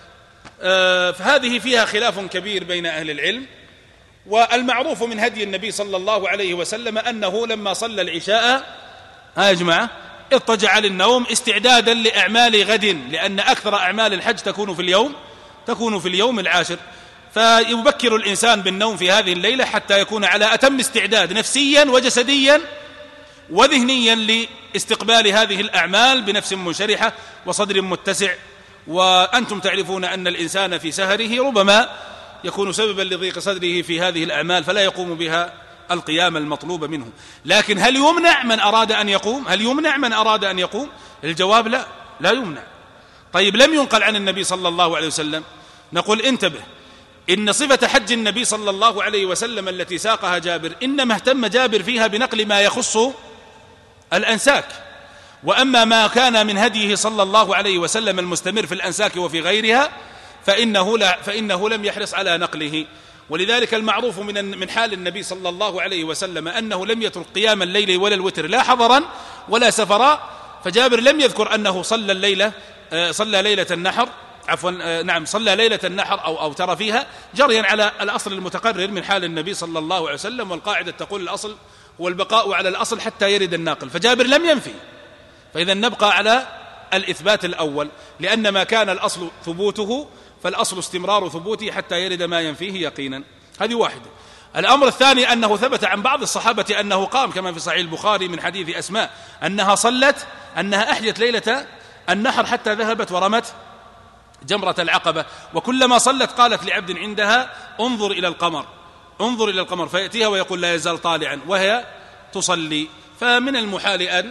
آه فهذه فيها خلاف كبير بين أهل العلم. والمعروف من هدي النبي صلى الله عليه وسلم أنه لما صلى العشاء ها يا جماعة اضطجع للنوم استعدادا لأعمال غد، لأن أكثر أعمال الحج تكون في اليوم تكون في اليوم العاشر، فيبكر الإنسان بالنوم في هذه الليلة حتى يكون على أتم استعداد نفسيا وجسديا وذهنيا لاستقبال هذه الأعمال بنفس منشرحة وصدر متسع. وأنتم تعرفون أن الإنسان في سهره ربما يكون سببا لضيق صدره في هذه الأعمال فلا يقوم بها القيام المطلوب منه. لكن هل يمنع من أراد أن يقوم؟ هل يمنع من أراد أن يقوم؟ الجواب لا، لا يمنع. طيب لم ينقل عن النبي صلى الله عليه وسلم. نقول انتبه، إن صفة حج النبي صلى الله عليه وسلم التي ساقها جابر إنما اهتم جابر فيها بنقل ما يخص الأنساك، وأما ما كان من هديه صلى الله عليه وسلم المستمر في الأنساك وفي غيرها فإنه, لا فإنه لم يحرص على نقله. ولذلك المعروف من من حال النبي صلى الله عليه وسلم أنه لم يترك قيام الليل ولا الوتر لا حضرا ولا سفرا. فجابر لم يذكر أنه صلى الليلة صلى ليلة النحر عفوا نعم صلى ليلة النحر أو أو ترى فيها جريا على الأصل المتقرر من حال النبي صلى الله عليه وسلم. والقاعدة تقول الأصل هو البقاء على الأصل حتى يرد الناقل، فجابر لم ينفي، فإذا نبقى على الإثبات الأول، لأن ما كان الأصل ثبوته فالأصل استمرار ثبوته حتى يرد ما ينفيه يقينا. هذه واحدة. الأمر الثاني أنه ثبت عن بعض الصحابة أنه قام كما في صحيح البخاري من حديث أسماء أنها صلت أنها أحيت ليلة النحر حتى ذهبت ورمت جمرة العقبة، وكلما صلت قالت لعبد عندها انظر إلى القمر انظر إلى القمر فيأتيها ويقول لا يزال طالعا وهي تصلي. فمن المحال أن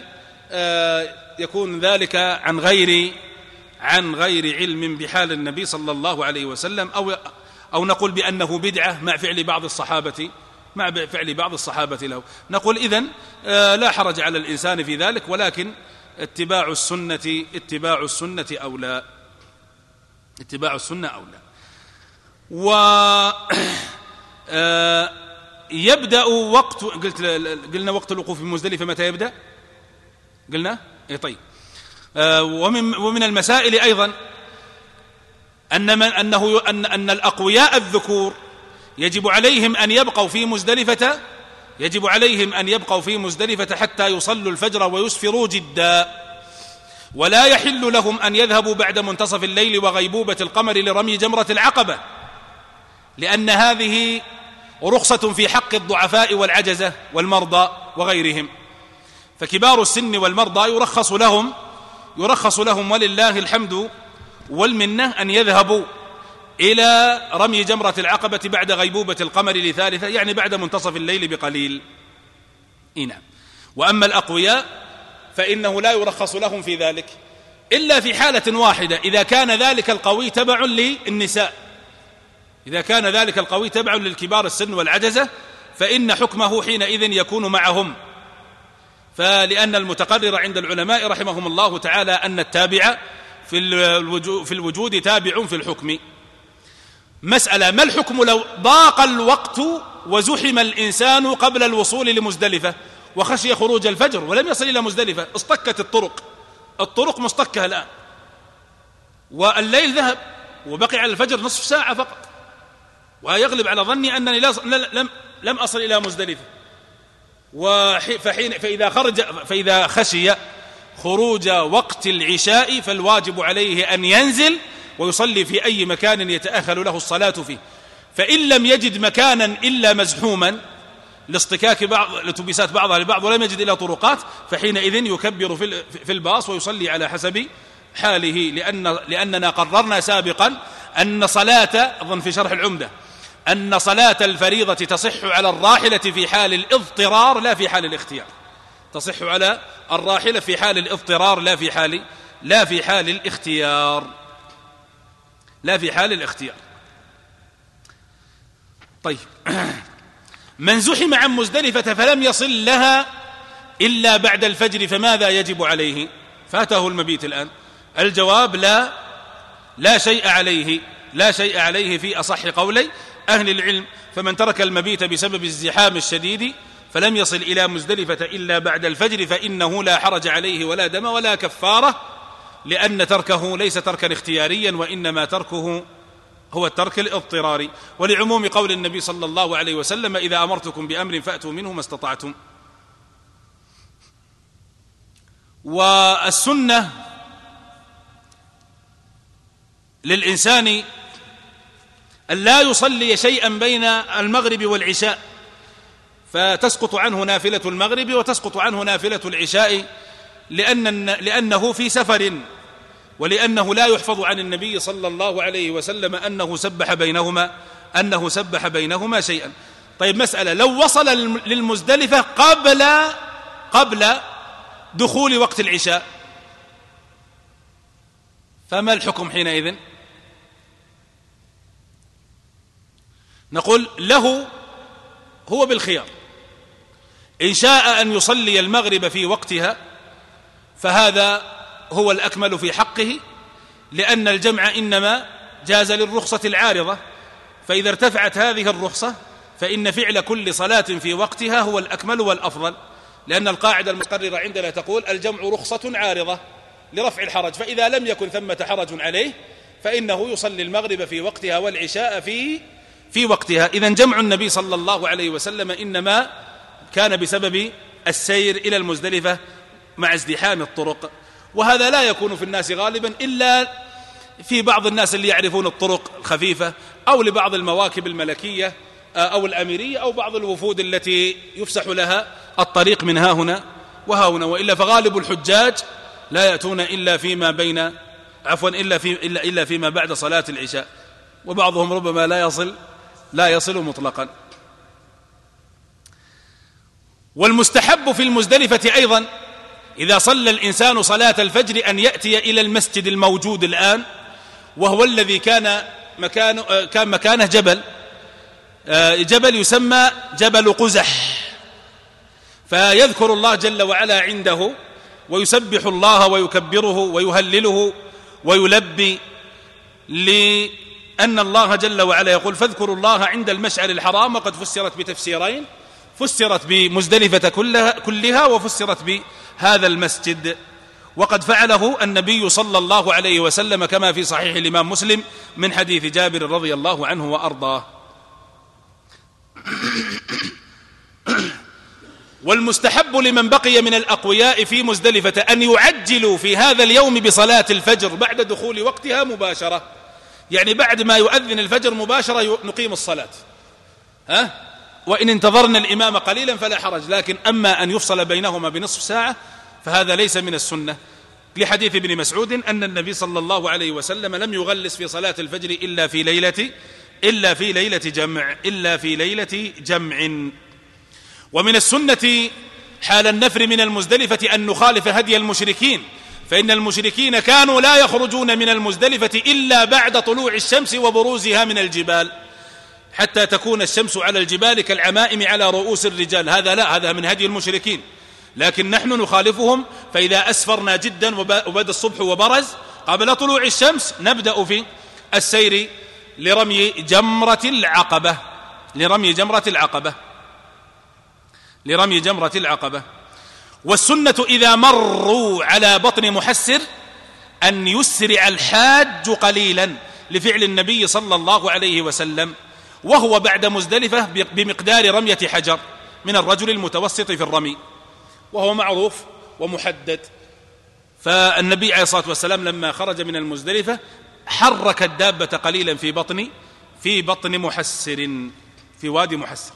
يكون ذلك عن غير عن غير علم بحال النبي صلى الله عليه وسلم، أو أو نقول بأنه بدعة مع فعل بعض الصحابة مع فعل بعض الصحابة له. نقول إذن لا حرج على الإنسان في ذلك، ولكن اتباع السنة اتباع السنة أولى اتباع السنة أولى. و يبدأ وقت قلت قلنا وقت الوقوف بمزدلفة متى يبدأ؟ قلنا إيه طيب. ومن ومن المسائل أيضا أن من أنه أن أن الأقوياء الذكور يجب عليهم أن يبقوا في مزدلفة يجب عليهم أن يبقوا في مزدلفة حتى يصلوا الفجر ويسفروا جدا، ولا يحل لهم أن يذهبوا بعد منتصف الليل وغيبوبة القمر لرمي جمرة العقبة، لأن هذه رخصة في حق الضعفاء والعجزة والمرضى وغيرهم. فكبار السن والمرضى يرخص لهم يرخص لهم ولله الحمد والمنة أن يذهبوا إلى رمي جمرة العقبة بعد غيبوبة القمر لثالثة، يعني بعد منتصف الليل بقليل. نعم. وأما الأقوياء فإنه لا يرخص لهم في ذلك إلا في حالة واحدة، إذا كان ذلك القوي تبع للنساء إذا كان ذلك القوي تبع للكبار السن والعجزة فإن حكمه حينئذ يكون معهم. فلأن المتقرر عند العلماء رحمهم الله تعالى أن التابع في الوجود, في الوجود تابع في الحكم. مسألة: ما الحكم لو ضاق الوقت وزحم الإنسان قبل الوصول لمزدلفة وخشي خروج الفجر ولم يصل إلى مزدلفة؟ اصطكت الطرق الطرق مصطكة الآن، والليل ذهب وبقي على الفجر نصف ساعة فقط، ويغلب على ظني أنني لم لم أصل إلى مزدلفة، فحين فإذا خرج فإذا خشي خروج وقت العشاء فالواجب عليه أن ينزل ويصلي في أي مكان يتأهل له الصلاة فيه. فإن لم يجد مكانا إلا مزحوما لاصطكاك بعض الأتوبيسات بعضها لبعض ولم يجد إلا طرقات، فحينئذ يكبر في الباص ويصلي على حسب حاله، لأن لأننا قررنا سابقا أن صلاة، أظن في شرح العمدة، أن صلاة الفريضة تصح على الراحلة في حال الاضطرار لا في حال الاختيار. تصح على الراحلة في حال الاضطرار لا في حال لا في حال الاختيار لا في حال الاختيار. طيب، من زحم عن مزدلفة فلم يصل لها إلا بعد الفجر فماذا يجب عليه؟ فاته المبيت الآن. الجواب لا لا شيء عليه لا شيء عليه في أصح قولي أهل العلم. فمن ترك المبيت بسبب الزحام الشديد فلم يصل إلى مزدلفة إلا بعد الفجر فإنه لا حرج عليه ولا دم ولا كفارة، لأن تركه ليس تركا اختياريا وإنما تركه هو الترك الاضطراري، ولعموم قول النبي صلى الله عليه وسلم: إذا أمرتكم بأمر فأتوا منه ما استطعتم. والسنة للإنسان أن لا يصلي شيئا بين المغرب والعشاء، فتسقط عنه نافلة المغرب وتسقط عنه نافلة العشاء، لأن لأنه في سفر، ولأنه لا يحفظ عن النبي صلى الله عليه وسلم أنه سبح بينهما أنه سبح بينهما شيئا. طيب، مسألة: لو وصل للمزدلفة قبل قبل دخول وقت العشاء فما الحكم حينئذ؟ نقول له هو بالخيار، إن شاء أن يصلي المغرب في وقتها فهذا هو الأكمل في حقه، لأن الجمع إنما جاز للرخصة العارضة، فإذا ارتفعت هذه الرخصة فإن فعل كل صلاة في وقتها هو الأكمل والأفضل، لأن القاعدة المقررة عندنا تقول: الجمع رخصة عارضة لرفع الحرج، فإذا لم يكن ثمة حرج عليه فإنه يصلي المغرب في وقتها والعشاء في في وقتها. إذن جمع النبي صلى الله عليه وسلم إنما كان بسبب السير إلى المزدلفة مع ازدحام الطرق، وهذا لا يكون في الناس غالبا إلا في بعض الناس اللي يعرفون الطرق الخفيفة، أو لبعض المواكب الملكية أو الأميرية أو بعض الوفود التي يفسح لها الطريق من ها هنا وها هنا، وإلا فغالب الحجاج لا يأتون إلا فيما بين عفوا إلا في إلا إلا فيما بعد صلاة العشاء، وبعضهم ربما لا يصل لا يصل مطلقا. والمستحب في المزدلفة أيضا إذا صلى الإنسان صلاة الفجر أن يأتي إلى المسجد الموجود الآن، وهو الذي كان مكانه كان مكانه جبل جبل يسمى جبل قزح، فيذكر الله جل وعلا عنده ويسبح الله ويكبره ويهلله ويلبي، لأن الله جل وعلا يقول: فاذكروا الله عند المشعر الحرام، وقد فسرت بتفسيرين، فسرت بمزدلفة كلها, كلها وفسرت بهذا المسجد. وقد فعله النبي صلى الله عليه وسلم كما في صحيح الإمام مسلم من حديث جابر رضي الله عنه وأرضاه. والمستحب لمن بقي من الأقوياء في مزدلفة أن يعجلوا في هذا اليوم بصلاة الفجر بعد دخول وقتها مباشرة، يعني بعد ما يؤذن الفجر مباشرة نقيم الصلاة، ها؟ وإن انتظرنا الإمام قليلا فلا حرج، لكن أما أن يفصل بينهما بنصف ساعة فهذا ليس من السنة، لحديث ابن مسعود أن النبي صلى الله عليه وسلم لم يغلس في صلاة الفجر إلا في ليلة إلا في ليلة جمع إلا في ليلة جمع. ومن السنة حال النفر من المزدلفة أن نخالف هدي المشركين، فإن المشركين كانوا لا يخرجون من المزدلفة إلا بعد طلوع الشمس وبروزها من الجبال، حتى تكون الشمس على الجبال كالعمائم على رؤوس الرجال. هذا لا، هذا من هدي المشركين، لكن نحن نخالفهم، فإذا أسفرنا جدا وبدأ الصبح وبرز قبل طلوع الشمس نبدأ في السير لرمي جمرة العقبة لرمي جمرة العقبة لرمي جمرة العقبة. والسنة إذا مروا على بطن محسر أن يسرع الحاج قليلا لفعل النبي صلى الله عليه وسلم، وهو بعد مزدلفة بمقدار رمية حجر من الرجل المتوسط في الرمي، وهو معروف ومحدد. فالنبي عليه الصلاة والسلام لما خرج من المزدلفة حرك الدابة قليلا في بطن في بطن محسر، في وادي محسر.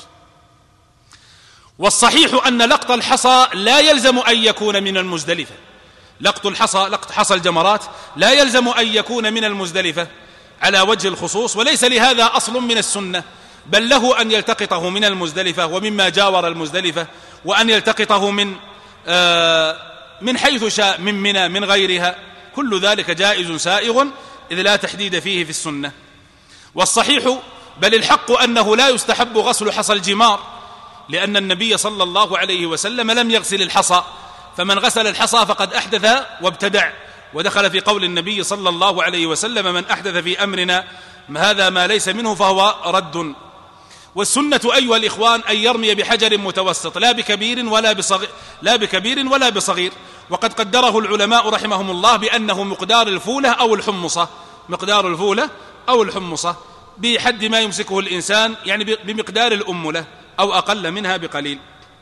والصحيح أن لقط الحصى لا يلزم أن يكون من المزدلفة، لقط الحصى لقط حصى الجمرات لا يلزم أن يكون من المزدلفة على وجه الخصوص، وليس لهذا أصل من السنة، بل له أن يلتقطه من المزدلفة ومما جاور المزدلفة، وأن يلتقطه من آه من حيث شاء، من منى، من غيرها، كل ذلك جائز سائغ إذ لا تحديد فيه في السنة. والصحيح بل الحق أنه لا يستحب غسل حصى الجمار، لأن النبي صلى الله عليه وسلم لم يغسل الحصى، فمن غسل الحصى فقد أحدث وابتدع، ودخل في قول النبي صلى الله عليه وسلم: من أحدث في أمرنا هذا ما ليس منه فهو رد. والسنة أيها الإخوان أن يرمي بحجر متوسط، لا بكبير ولا بصغير، لا بكبير ولا بصغير، وقد قدره العلماء رحمهم الله بأنه مقدار الفولة أو الحمصة، مقدار الفولة أو الحمصة بحد ما يمسكه الإنسان، يعني بمقدار الأملة أو أقل منها بقليل.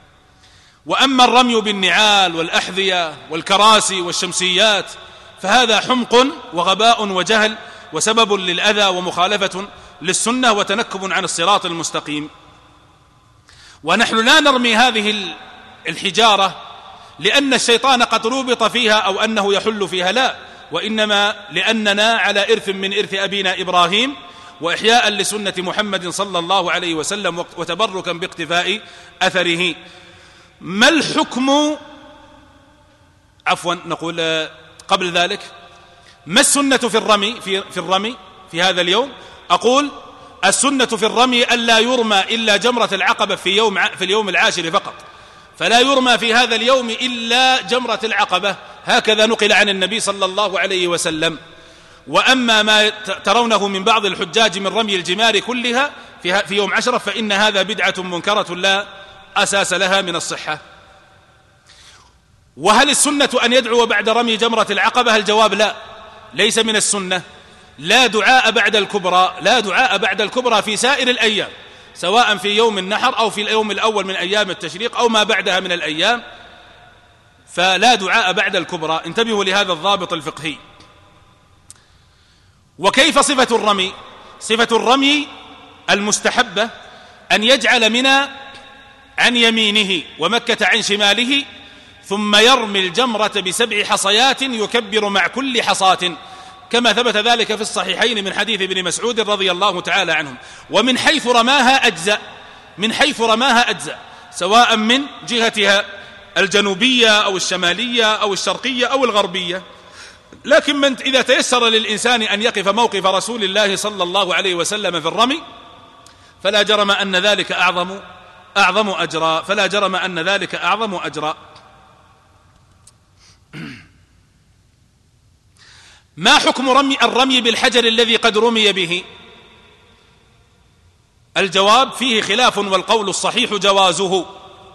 وأما الرمي بالنعال والأحذية والكراسي والشمسيات فهذا حمق وغباء وجهل وسبب للأذى ومخالفة للسنة وتنكب عن الصراط المستقيم. ونحن لا نرمي هذه الحجارة لأن الشيطان قد ربط فيها أو أنه يحل فيها، لا، وإنما لأننا على إرث من إرث أبينا إبراهيم، وإحياء لسنة محمد صلى الله عليه وسلم، وتبركا باقتفاء أثره. ما الحكم عفوا نقول قبل ذلك ما السنة في الرمي في, في الرمي في هذا اليوم؟ أقول السنة في الرمي ألا يرمى إلا جمرة العقبة في يوم في اليوم العاشر فقط، فلا يرمى في هذا اليوم إلا جمرة العقبة، هكذا نقل عن النبي صلى الله عليه وسلم. وأما ما ترونه من بعض الحجاج من رمي الجمار كلها في يوم عشرة فإن هذا بدعة منكرة لا أساس لها من الصحة. وهل السنة أن يدعو بعد رمي جمرة العقبة؟ الجواب لا، ليس من السنة. لا دعاء بعد الكبرى، لا دعاء بعد الكبرى في سائر الأيام، سواء في يوم النحر أو في اليوم الأول من أيام التشريق أو ما بعدها من الأيام، فلا دعاء بعد الكبرى. انتبهوا لهذا الضابط الفقهي. وكيف صفة الرمي؟ صفة الرمي المستحبة أن يجعل منى عن يمينه ومكة عن شماله، ثم يرمي الجمرة بسبع حصيات يكبر مع كل حصاة، كما ثبت ذلك في الصحيحين من حديث ابن مسعود رضي الله تعالى عنهم. ومن حيث رماها أجزأ، من حيث رماها أجزأ، سواء من جهتها الجنوبية أو الشمالية أو الشرقية أو الغربية. لكن من إذا تيسر للإنسان أن يقف موقف رسول الله صلى الله عليه وسلم في الرمي فلا جرم أن ذلك أعظم أعظم أجرا فلا جرم أن ذلك أعظم أجرا. ما حكم رمي الرمي بالحجر الذي قد رمي به؟ الجواب فيه خلاف، والقول الصحيح جوازه.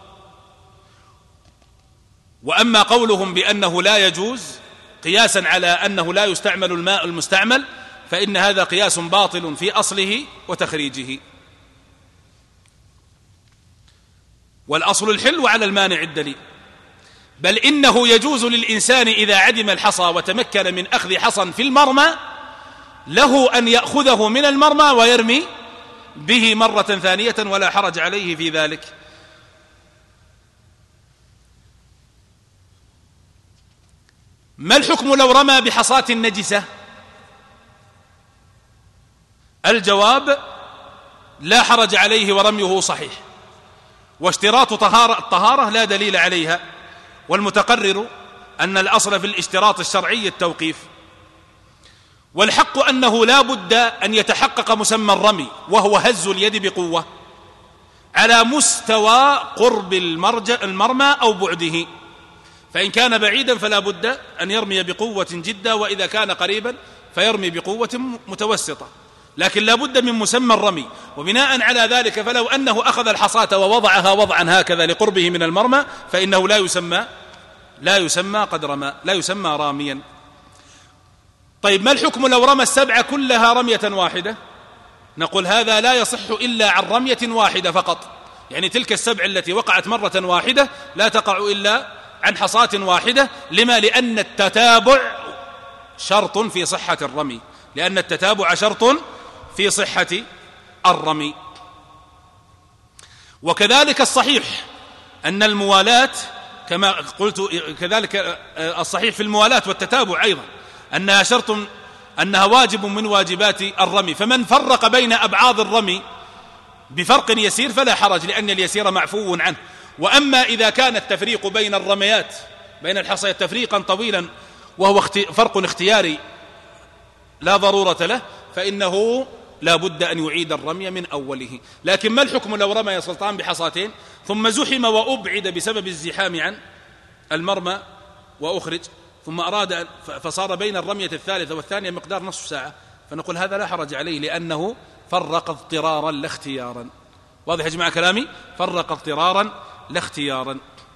وأما قولهم بأنه لا يجوز قياسا على أنه لا يستعمل الماء المستعمل فإن هذا قياس باطل في أصله وتخريجه. والأصل الحل وعلى المانع الدليل. بل إنه يجوز للإنسان إذا عدم الحصى وتمكن من أخذ حصى في المرمى له أن يأخذه من المرمى ويرمي به مرة ثانية ولا حرج عليه في ذلك. ما الحكم لو رمى بحصاة نجسة؟ الجواب لا حرج عليه ورميه صحيح، واشتراط طهارة الطهارة لا دليل عليها، والمتقرر أن الأصل في الاشتراط الشرعي التوقيف. والحق أنه لا بد أن يتحقق مسمى الرمي، وهو هز اليد بقوة على مستوى قرب المرمى أو بعده، فإن كان بعيدا فلا بد أن يرمي بقوة جدا، وإذا كان قريبا فيرمي بقوة متوسطة، لكن لا بد من مسمى الرمي. وبناء على ذلك فلو أنه أخذ الحصاة ووضعها وضعا هكذا لقربه من المرمى فإنه لا يسمى لا يسمى قد رمى، لا يسمى راميا. طيب ما الحكم لو رمى السبع كلها رمية واحدة؟ نقول هذا لا يصح إلا عن رمية واحدة فقط، يعني تلك السبع التي وقعت مرة واحدة لا تقع إلا عن حصاة واحدة. لما؟ لأن التتابع شرط في صحة الرمي، لأن التتابع شرط في صحة الرمي. وكذلك الصحيح أن الموالاة كما قلت، كذلك الصحيح في الموالاة والتتابع أيضا أنها شرط، أنها واجب من واجبات الرمي. فمن فرق بين أبعاض الرمي بفرق يسير فلا حرج، لأن اليسير معفو عنه. وأما إذا كان التفريق بين الرميات بين الحصيات تفريقا طويلا وهو فرق اختياري لا ضرورة له، فإنه لا بد أن يعيد الرمي من أوله. لكن ما الحكم لو رمى يا سلطان بحصاتين ثم زحم وأبعد بسبب الزحام عن المرمى وأخرج، ثم أراد فصار بين الرمية الثالثة والثانية مقدار نصف ساعة، فنقول هذا لا حرج عليه، لأنه فرق اضطرارا لا اختيارا. واضح يا جماعة كلامي؟ فرق اضطرارا لا اختيارا.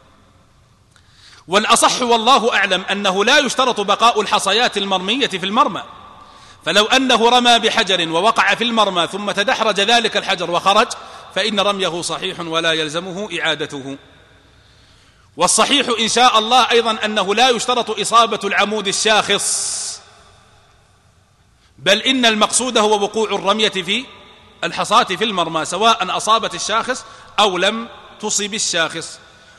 والأصح والله أعلم أنه لا يشترط بقاء الحصيات المرمية في المرمى، فلو أنه رمى بحجر ووقع في المرمى ثم تدحرج ذلك الحجر وخرج فإن رميه صحيح ولا يلزمه إعادته. والصحيح إن شاء الله أيضا أنه لا يشترط إصابة العمود الشاخص، بل إن المقصود هو وقوع الرمية في الحصاة في المرمى سواء أصابت الشاخص أو لم تصب الشاخص.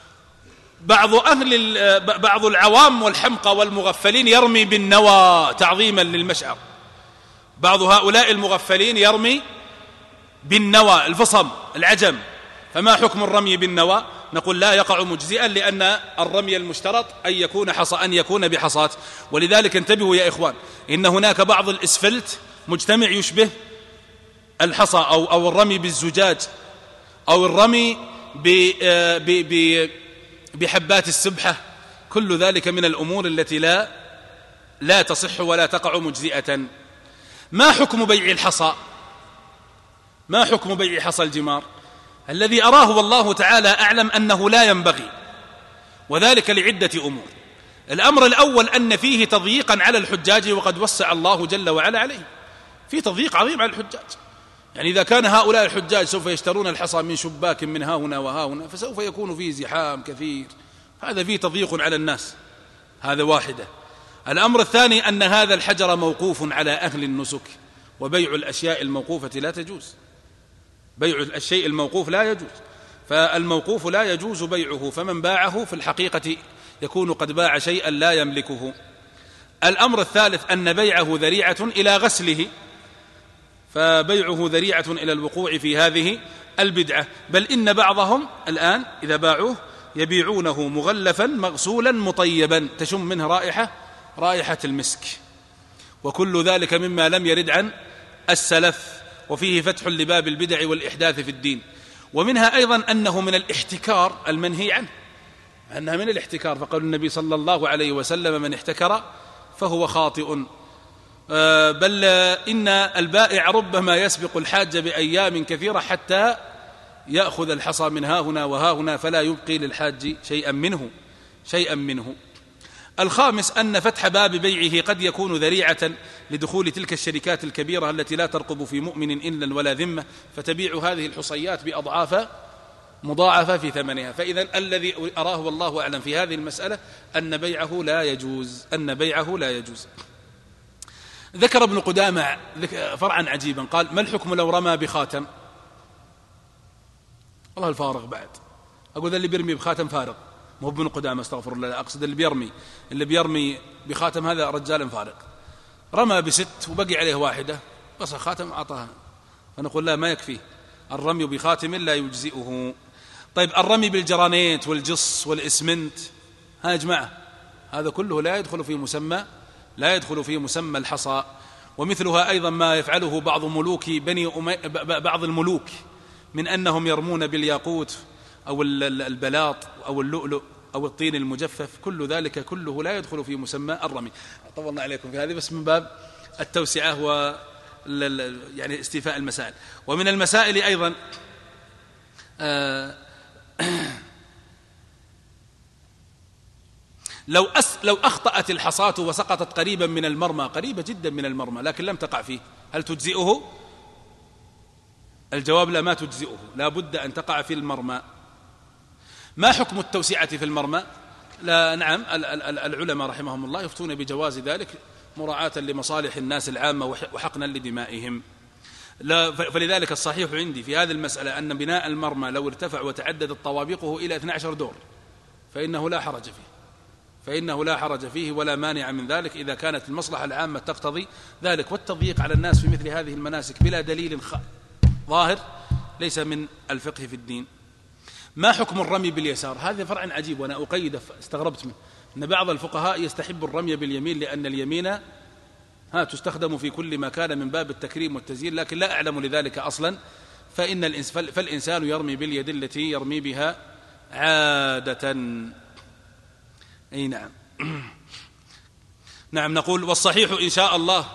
بعض أهل بعض العوام والحمقى والمغفلين يرمي بالنوى تعظيما للمشعر، بعض هؤلاء المغفلين يرمي بالنوى الفصم العجم، فما حكم الرمي بالنوى؟ نقول لا يقع مجزئا، لأن الرمي المشترط أن يكون حصى أن يكون بحصاة. ولذلك انتبهوا يا إخوان، إن هناك بعض الإسفلت مجتمع يشبه الحصى، أو أو الرمي بالزجاج، أو الرمي ب ب بحبات السبحة، كل ذلك من الأمور التي لا لا تصح ولا تقع مجزئة. ما حكم بيع الحصى؟ ما حكم بيع حصى الجمار؟ الذي أراه والله تعالى أعلم أنه لا ينبغي، وذلك لعدة أمور. الأمر الأول أن فيه تضييقا على الحجاج، وقد وسع الله جل وعلا عليه، في تضييق عظيم على الحجاج. يعني إذا كان هؤلاء الحجاج سوف يشترون الحصى من شباك من ها هنا وها هنا، فسوف يكون فيه زحام كثير، هذا فيه تضييق على الناس، هذا واحدة. الأمر الثاني أن هذا الحجر موقوف على أهل النسك، وبيع الأشياء الموقوفة لا تجوز، بيع الشيء الموقوف لا يجوز، فالموقوف لا يجوز بيعه، فمن باعه في الحقيقة يكون قد باع شيئا لا يملكه. الأمر الثالث أن بيعه ذريعة إلى غسله، فبيعه ذريعة إلى الوقوع في هذه البدعة، بل إن بعضهم الآن إذا باعوه يبيعونه مغلفا مغسولا مطيبا تشم منه رائحة رائحة المسك، وكل ذلك مما لم يرد عن السلف، وفيه فتح لباب البدع والإحداث في الدين. ومنها أيضا أنه من الاحتكار المنهي عنه، أنها من الاحتكار، فقال النبي صلى الله عليه وسلم من احتكر فهو خاطئ. بل إن البائع ربما يسبق الحاج بأيام كثيرة حتى يأخذ الحصى من ها هنا وها هنا، فلا يبقي للحاج شيئا منه شيئا منه. الخامس أن فتح باب بيعه قد يكون ذريعة لدخول تلك الشركات الكبيرة التي لا ترقب في مؤمن إلا ولا ذمة، فتبيع هذه الحصيات بأضعاف مضاعفة في ثمنها. فإذا الذي أراه والله أعلم في هذه المسألة أن بيعه لا يجوز أن بيعه لا يجوز. ذكر ابن قدامة فرعا عجيبا، قال: ما الحكم لو رمى بخاتم؟ والله الفارغ بعد أقول ذا اللي بيرمي بخاتم فارغ، مو ابن قدامة استغفر الله، أقصد اللي بيرمي اللي بيرمي بخاتم هذا رجال فارغ، رمى بست وبقي عليه واحدة بس خاتم أعطاها، فنقول لا، ما يكفي، الرمي بخاتم لا يجزئه. طيب الرمي بالجرانيت والجص والإسمنت، ها يا جماعة، هذا كله لا يدخل في مسمى لا يدخل في مسمى الحصى. ومثلها أيضا ما يفعله بعض ملوك بني أمي... بعض الملوك من أنهم يرمون بالياقوت أو البلاط أو اللؤلؤ أو الطين المجفف، كل ذلك كله لا يدخل في مسمى الرمي. طولنا عليكم في هذه بس من باب التوسعة و يعني استيفاء المسائل. ومن المسائل أيضا آه لو أس لو أخطأت الحصاة وسقطت قريبا من المرمى، قريبة جدا من المرمى لكن لم تقع فيه، هل تجزئه؟ الجواب لا، ما تجزئه، لا بد أن تقع في المرمى. ما حكم التوسعة في المرمى؟ لا نعم، العلماء رحمهم الله يفتون بجواز ذلك مراعاة لمصالح الناس العامة وحقنا لدمائهم. لا، فلذلك الصحيح عندي في هذه المسألة أن بناء المرمى لو ارتفع وتعددت طوابقه إلى اثني عشر دور فإنه لا حرج فيه، فإنه لا حرج فيه ولا مانع من ذلك إذا كانت المصلحة العامة تقتضي ذلك. والتضييق على الناس في مثل هذه المناسك بلا دليل ظاهر ليس من الفقه في الدين. ما حكم الرمي باليسار؟ هذا فرع عجيب وأنا أقيد استغربت منه، أن بعض الفقهاء يستحب الرمي باليمين لأن اليمين ها تستخدم في كل ما كان من باب التكريم والتزيين، لكن لا أعلم لذلك أصلا، فإن الإنس فالإنسان يرمي باليد التي يرمي بها عادة. أي نعم. نعم نقول والصحيح إن شاء الله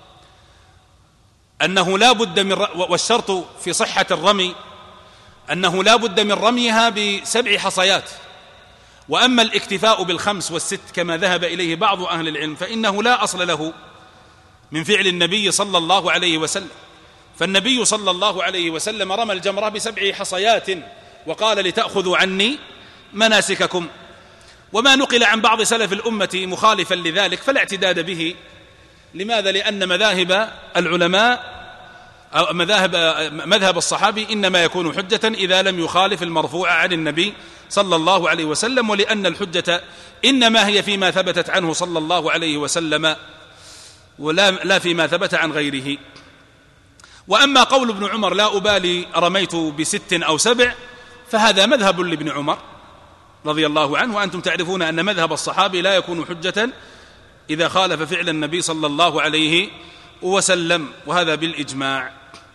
أنه لا بد من ر... والشرط في صحة الرمي أنه لا بد من رميها بسبع حصيات. وأما الاكتفاء بالخمس والست كما ذهب إليه بعض أهل العلم فإنه لا أصل له من فعل النبي صلى الله عليه وسلم، فالنبي صلى الله عليه وسلم رمى الجمرة بسبع حصيات وقال لتأخذوا عني مناسككم. وما نقل عن بعض سلف الأمة مخالفا لذلك فلا اعتداد به. لماذا؟ لأن مذاهب العلماء أو مذاهب مذهب الصحابي إنما يكون حجة إذا لم يخالف المرفوع عن النبي صلى الله عليه وسلم، ولأن الحجة إنما هي فيما ثبتت عنه صلى الله عليه وسلم ولا لا فيما ثبت عن غيره. وأما قول ابن عمر لا أبالي رميت بست أو سبع فهذا مذهب لابن عمر رضي الله عنه، وأنتم تعرفون أن مذهب الصحابي لا يكون حجة إذا خالف فعل النبي صلى الله عليه وسلم، وهذا بالإجماع.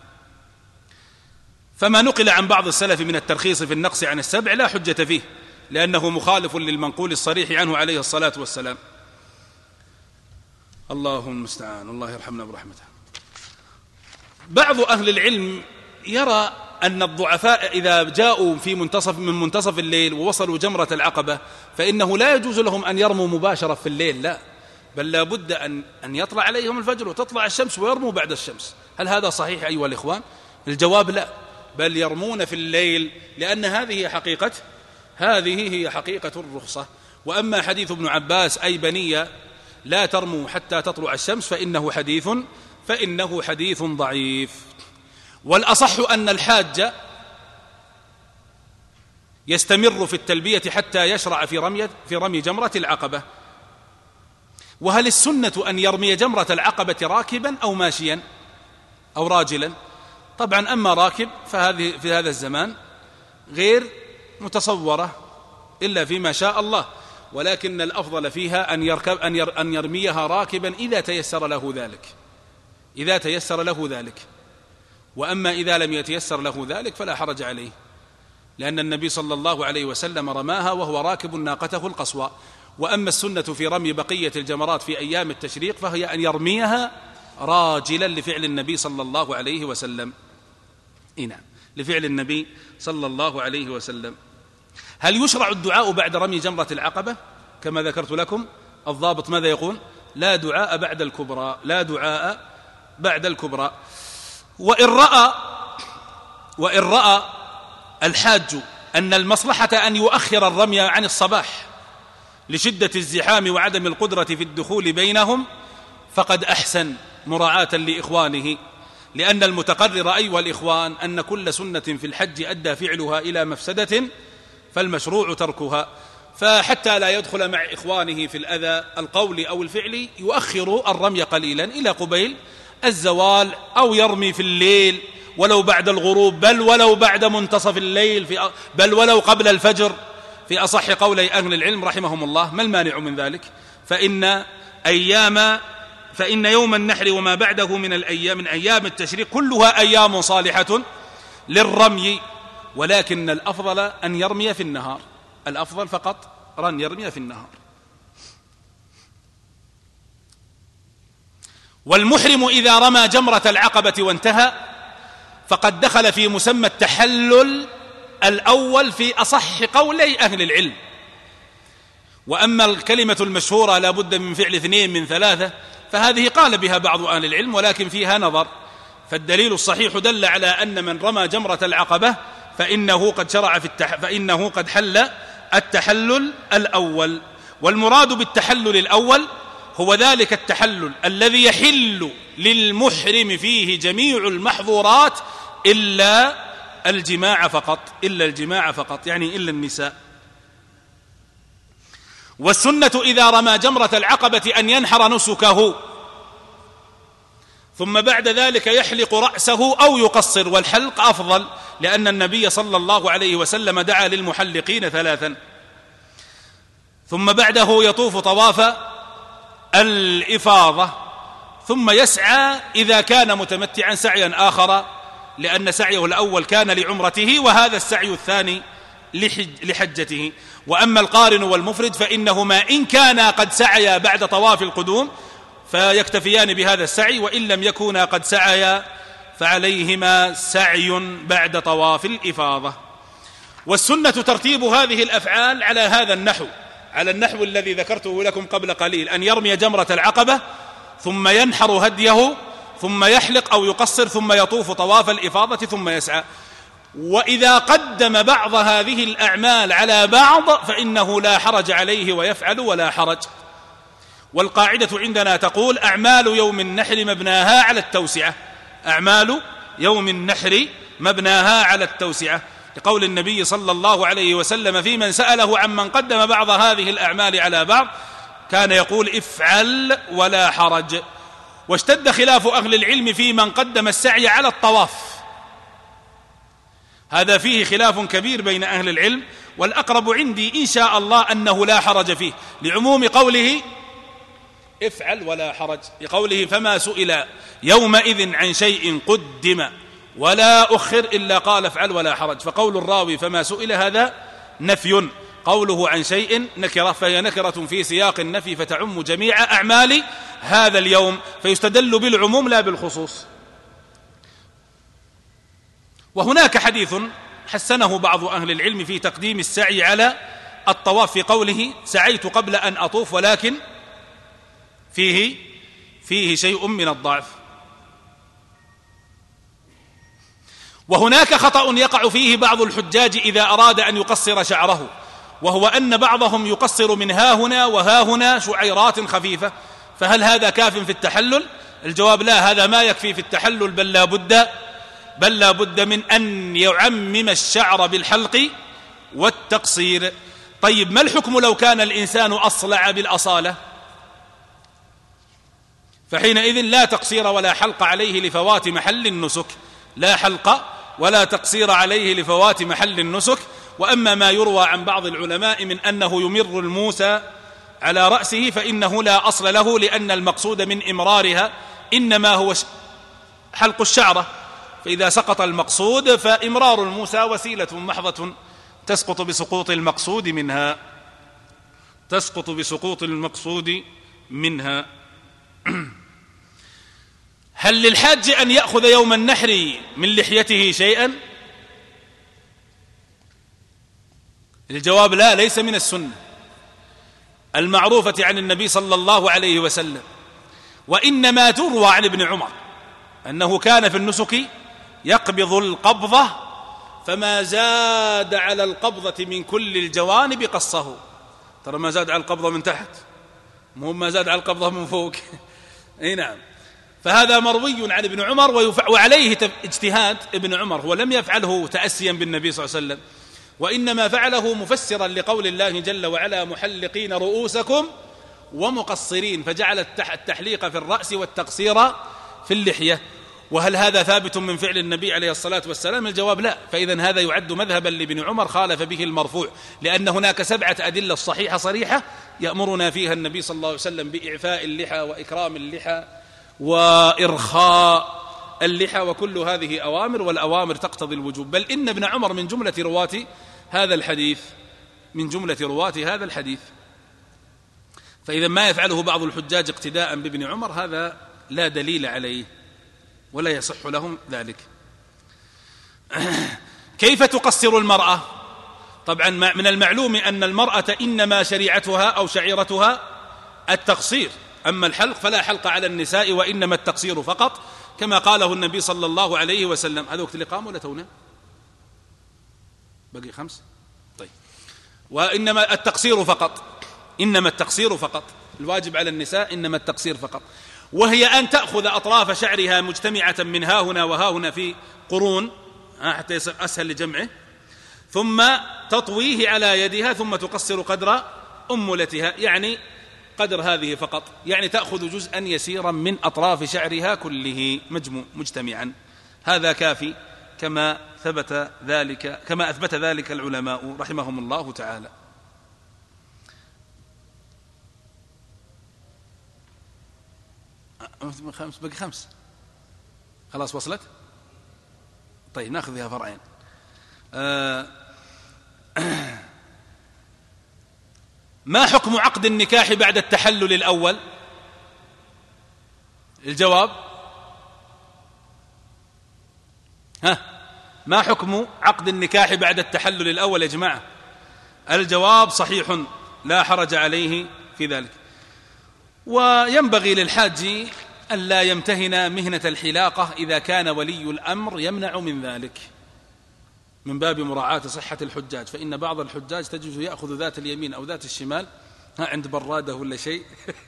فما نقل عن بعض السلف من الترخيص في النقص عن السبع لا حجة فيه لأنه مخالف للمنقول الصريح عنه عليه الصلاة والسلام. الله المستعان، الله يرحمنا برحمته. بعض أهل العلم يرى أن الضعفاء إذا جاءوا في منتصف من منتصف الليل ووصلوا جمرة العقبة فإنه لا يجوز لهم أن يرموا مباشرة في الليل، لا، بل لا بد أن أن يطلع عليهم الفجر وتطلع الشمس ويرموا بعد الشمس. هل هذا صحيح أيها الإخوان؟ الجواب لا، بل يرمون في الليل لأن هذه حقيقة هذه هي حقيقة الرخصة. وأما حديث ابن عباس أي بني لا ترموا حتى تطلع الشمس فإنه حديث فإنه حديث ضعيف. والأصح أن الحاج يستمر في التلبية حتى يشرع في رمي في رمي جمرة العقبة. وهل السنة أن يرمي جمرة العقبة راكبا أو ماشيا أو راجلا؟ طبعا أما راكب فهذه في هذا الزمان غير متصورة إلا فيما شاء الله، ولكن الأفضل فيها أن يركب أن يرميها راكبا إذا تيسر له ذلك إذا تيسر له ذلك وأما إذا لم يتيسر له ذلك فلا حرج عليه، لأن النبي صلى الله عليه وسلم رماها وهو راكب ناقته القصوى. وأما السنة في رمي بقية الجمرات في أيام التشريق فهي أن يرميها راجلا لفعل النبي صلى الله عليه وسلم. نعم، لفعل النبي صلى الله عليه وسلم. هل يشرع الدعاء بعد رمي جمرة العقبة؟ كما ذكرت لكم الضابط ماذا يقول؟ لا دعاء بعد الكبرى، لا دعاء بعد الكبرى. وإن رأى وإن رأى الحاج أن المصلحة أن يؤخر الرمي عن الصباح لشدة الزحام وعدم القدرة في الدخول بينهم فقد أحسن مراعاة لإخوانه، لأن المتقرر أيها الإخوان أن كل سنة في الحج أدى فعلها إلى مفسدة فالمشروع تركها، فحتى لا يدخل مع إخوانه في الأذى القولي أو الفعلي يؤخر الرمي قليلا إلى قبيل الزوال أو يرمي في الليل ولو بعد الغروب بل ولو بعد منتصف الليل في بل ولو قبل الفجر في أصح قولي أهل العلم رحمهم الله. ما المانع من ذلك؟ فإن أيام فإن يوم النحر وما بعده من الأيام من أيام التشريق كلها أيام صالحة للرمي، ولكن الأفضل أن يرمي في النهار، الأفضل فقط أن يرمي في النهار. والمحرم إذا رمى جمرة العقبة وانتهى فقد دخل في مسمى التحلل الأول في أصح قولي أهل العلم. وأما الكلمة المشهورة لا بد من فعل اثنين من ثلاثة فهذه قال بها بعض أهل العلم ولكن فيها نظر، فالدليل الصحيح دل على أن من رمى جمرة العقبة فإنه قد شرع في التح... فإنه قد حل التحلل الأول. والمراد بالتحلل الأول هو ذلك التحلل الذي يحل للمحرم فيه جميع المحظورات إلا الجماع فقط، إلا الجماع فقط يعني إلا النساء. والسنة إذا رمى جمرة العقبة أن ينحر نسكه ثم بعد ذلك يحلق رأسه أو يقصر، والحلق أفضل لأن النبي صلى الله عليه وسلم دعا للمحلقين ثلاثا. ثم بعده يطوف طواف الإفاضة ثم يسعى إذا كان متمتعا سعيا آخر، لأن سعيه الأول كان لعمرته وهذا السعي الثاني لحج لحجته. وأما القارن والمفرد فإنهما إن كانا قد سعيا بعد طواف القدوم فيكتفيان بهذا السعي، وإن لم يكونا قد سعيا فعليهما سعي بعد طواف الإفاضة. والسنة ترتيب هذه الأفعال على هذا النحو، على النحو الذي ذكرته لكم قبل قليل، أن يرمي جمرة العقبة ثم ينحر هديه ثم يحلق أو يقصر ثم يطوف طواف الإفاضة ثم يسعى. وإذا قدم بعض هذه الأعمال على بعض فإنه لا حرج عليه ويفعل ولا حرج. والقاعدة عندنا تقول: أعمال يوم النحر مبناها على التوسعة، أعمال يوم النحر مبناها على التوسعة، لقول النبي صلى الله عليه وسلم في من سأله عمن قدم بعض هذه الأعمال على بعض كان يقول: افعل ولا حرج. واشتد خلاف أهل العلم في من قدم السعي على الطواف، هذا فيه خلاف كبير بين أهل العلم، والأقرب عندي إن شاء الله أنه لا حرج فيه، لعموم قوله افعل ولا حرج، لقوله: فما سئل يومئذ عن شيء قدم ولا أخر إلا قال افعل ولا حرج. فقول الراوي فما سئل هذا نفي، قوله عن شيء نكرة، فهي نكرة في سياق النفي فتعم جميع أعمال هذا اليوم، فيستدل بالعموم لا بالخصوص. وهناك حديث حسنه بعض أهل العلم في تقديم السعي على الطواف في قوله: سعيت قبل أن أطوف، ولكن فيه فيه شيء من الضعف. وهناك خطأ يقع فيه بعض الحجاج إذا أراد أن يقصر شعره، وهو أن بعضهم يقصر من ها هنا وها هنا شعيرات خفيفة، فهل هذا كاف في التحلل؟ الجواب: لا، هذا ما يكفي في التحلل، بل لا بد بل لا بد من أن يعمم الشعر بالحلق والتقصير. طيب، ما الحكم لو كان الإنسان أصلع بالأصالة؟ فحينئذ لا تقصير ولا حلق عليه لفوات محل النسك، لا حلق ولا تقصير عليه لفوات محل النسك. وأما ما يروى عن بعض العلماء من أنه يمر الموسى على رأسه فإنه لا أصل له، لأن المقصود من إمرارها إنما هو حلق الشعرة، فإذا سقط المقصود فإمرار الموسى وسيلة محضة تسقط بسقوط المقصود منها تسقط بسقوط المقصود منها. هل للحاج أن يأخذ يوم النحر من لحيته شيئا؟ الجواب: لا، ليس من السنة المعروفة عن النبي صلى الله عليه وسلم، وإنما تروى عن ابن عمر أنه كان في النسك يقبض القبضة فما زاد على القبضة من كل الجوانب قصه. ترى ما زاد على القبضة من تحت، مو ما زاد على القبضة من فوق. اي نعم. فهذا مروي عن ابن عمر، وعليه اجتهاد ابن عمر، هو لم يفعله تأسيا بالنبي صلى الله عليه وسلم، وإنما فعله مفسرا لقول الله جل وعلا: محلقين رؤوسكم ومقصرين، فجعل التحليق في الرأس والتقصير في اللحية. وهل هذا ثابت من فعل النبي عليه الصلاة والسلام؟ الجواب: لا. فإذن هذا يعد مذهبا لابن عمر خالف به المرفوع، لأن هناك سبعة أدلة صحيحة صريحة يأمرنا فيها النبي صلى الله عليه وسلم بإعفاء اللحى وإكرام اللحى وإرخاء اللحى، وكل هذه أوامر، والأوامر تقتضي الوجوب. بل إن ابن عمر من جملة رواة هذا الحديث من جملة رواة هذا الحديث. فإذا ما يفعله بعض الحجاج اقتداء بابن عمر هذا لا دليل عليه ولا يصح لهم ذلك. كيف تقصر المرأة؟ طبعا من المعلوم أن المرأة إنما شريعتها أو شعيرتها التقصير، أما الحلق فلا حلق على النساء، وإنما التقصير فقط. كما قاله النبي صلى الله عليه وسلم. هذا وقت الإقامة ولا تونا؟ بقي خمس. طيب. وإنما التقصير فقط، إنما التقصير فقط، الواجب على النساء إنما التقصير فقط، وهي أن تأخذ أطراف شعرها مجتمعة من ها هنا وها هنا في قرون حتى يصير أسهل لجمعه، ثم تطويه على يدها، ثم تقصر قدر أملتها، يعني قدر هذه فقط، يعني تأخذ جزءا يسيرا من أطراف شعرها كله مجموع مجتمعا. هذا كافي كما ثبت ذلك، كما أثبت ذلك العلماء رحمهم الله تعالى. خمس بقي خمس خلاص وصلت. طيب ناخذ فيها فرعين. آه ما حكم عقد النكاح بعد التحلل الأول؟ الجواب ها ما حكم عقد النكاح بعد التحلل الأول يا جماعة؟ الجواب صحيح لا حرج عليه في ذلك، وينبغي للحاج أن لا يمتهن مهنة الحلاقة إذا كان ولي الأمر يمنع من ذلك، من باب مراعاة صحة الحجاج، فإن بعض الحجاج تجد يأخذ ذات اليمين أو ذات الشمال عند براده ولا شيء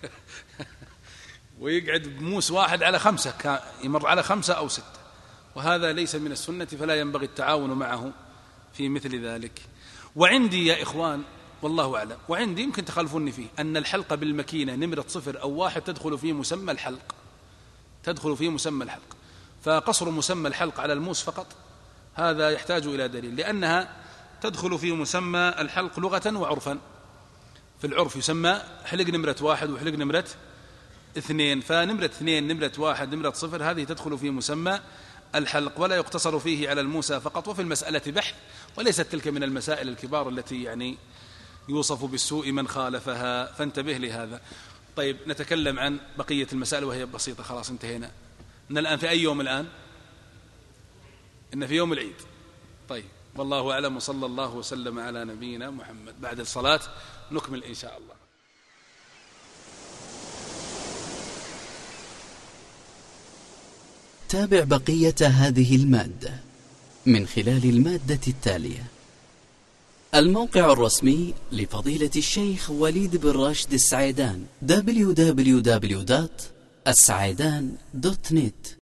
ويقعد بموس واحد على خمسة، يمر على خمسة أو ستة، وهذا ليس من السنة، فلا ينبغي التعاون معه في مثل ذلك. وعندي يا إخوان والله أعلم، وعندي يمكن تخالفوني فيه، أن الحلق بالمكينة نمرة صفر أو واحد تدخل في مسمى الحلق، تدخل في مسمى الحلق، فقصر مسمى الحلق على الموس فقط هذا يحتاج إلى دليل، لأنها تدخل في مسمى الحلق لغة وعرفا. في العرف يسمى حلق نمرة واحد وحلق نمرة اثنين، فنمرة اثنين نمرة واحد نمرة صفر هذه تدخل في مسمى الحلق، ولا يقتصر فيه على الموسى فقط. وفي المسألة بحث، وليست تلك من المسائل الكبار التي يعني يوصف بالسوء من خالفها، فانتبه لهذا. طيب نتكلم عن بقية المسائل وهي بسيطة، خلاص انتهينا. إن الآن في أي يوم الآن؟ إن في يوم العيد. طيب والله أعلم، وصلى الله وسلم على نبينا محمد. بعد الصلاة نكمل إن شاء الله. تابع بقية هذه المادة من خلال المادة التالية: الموقع الرسمي لفضيلة الشيخ وليد بن راشد السعيدان دبليو دبليو دبليو دوت السعيدان دوت نت.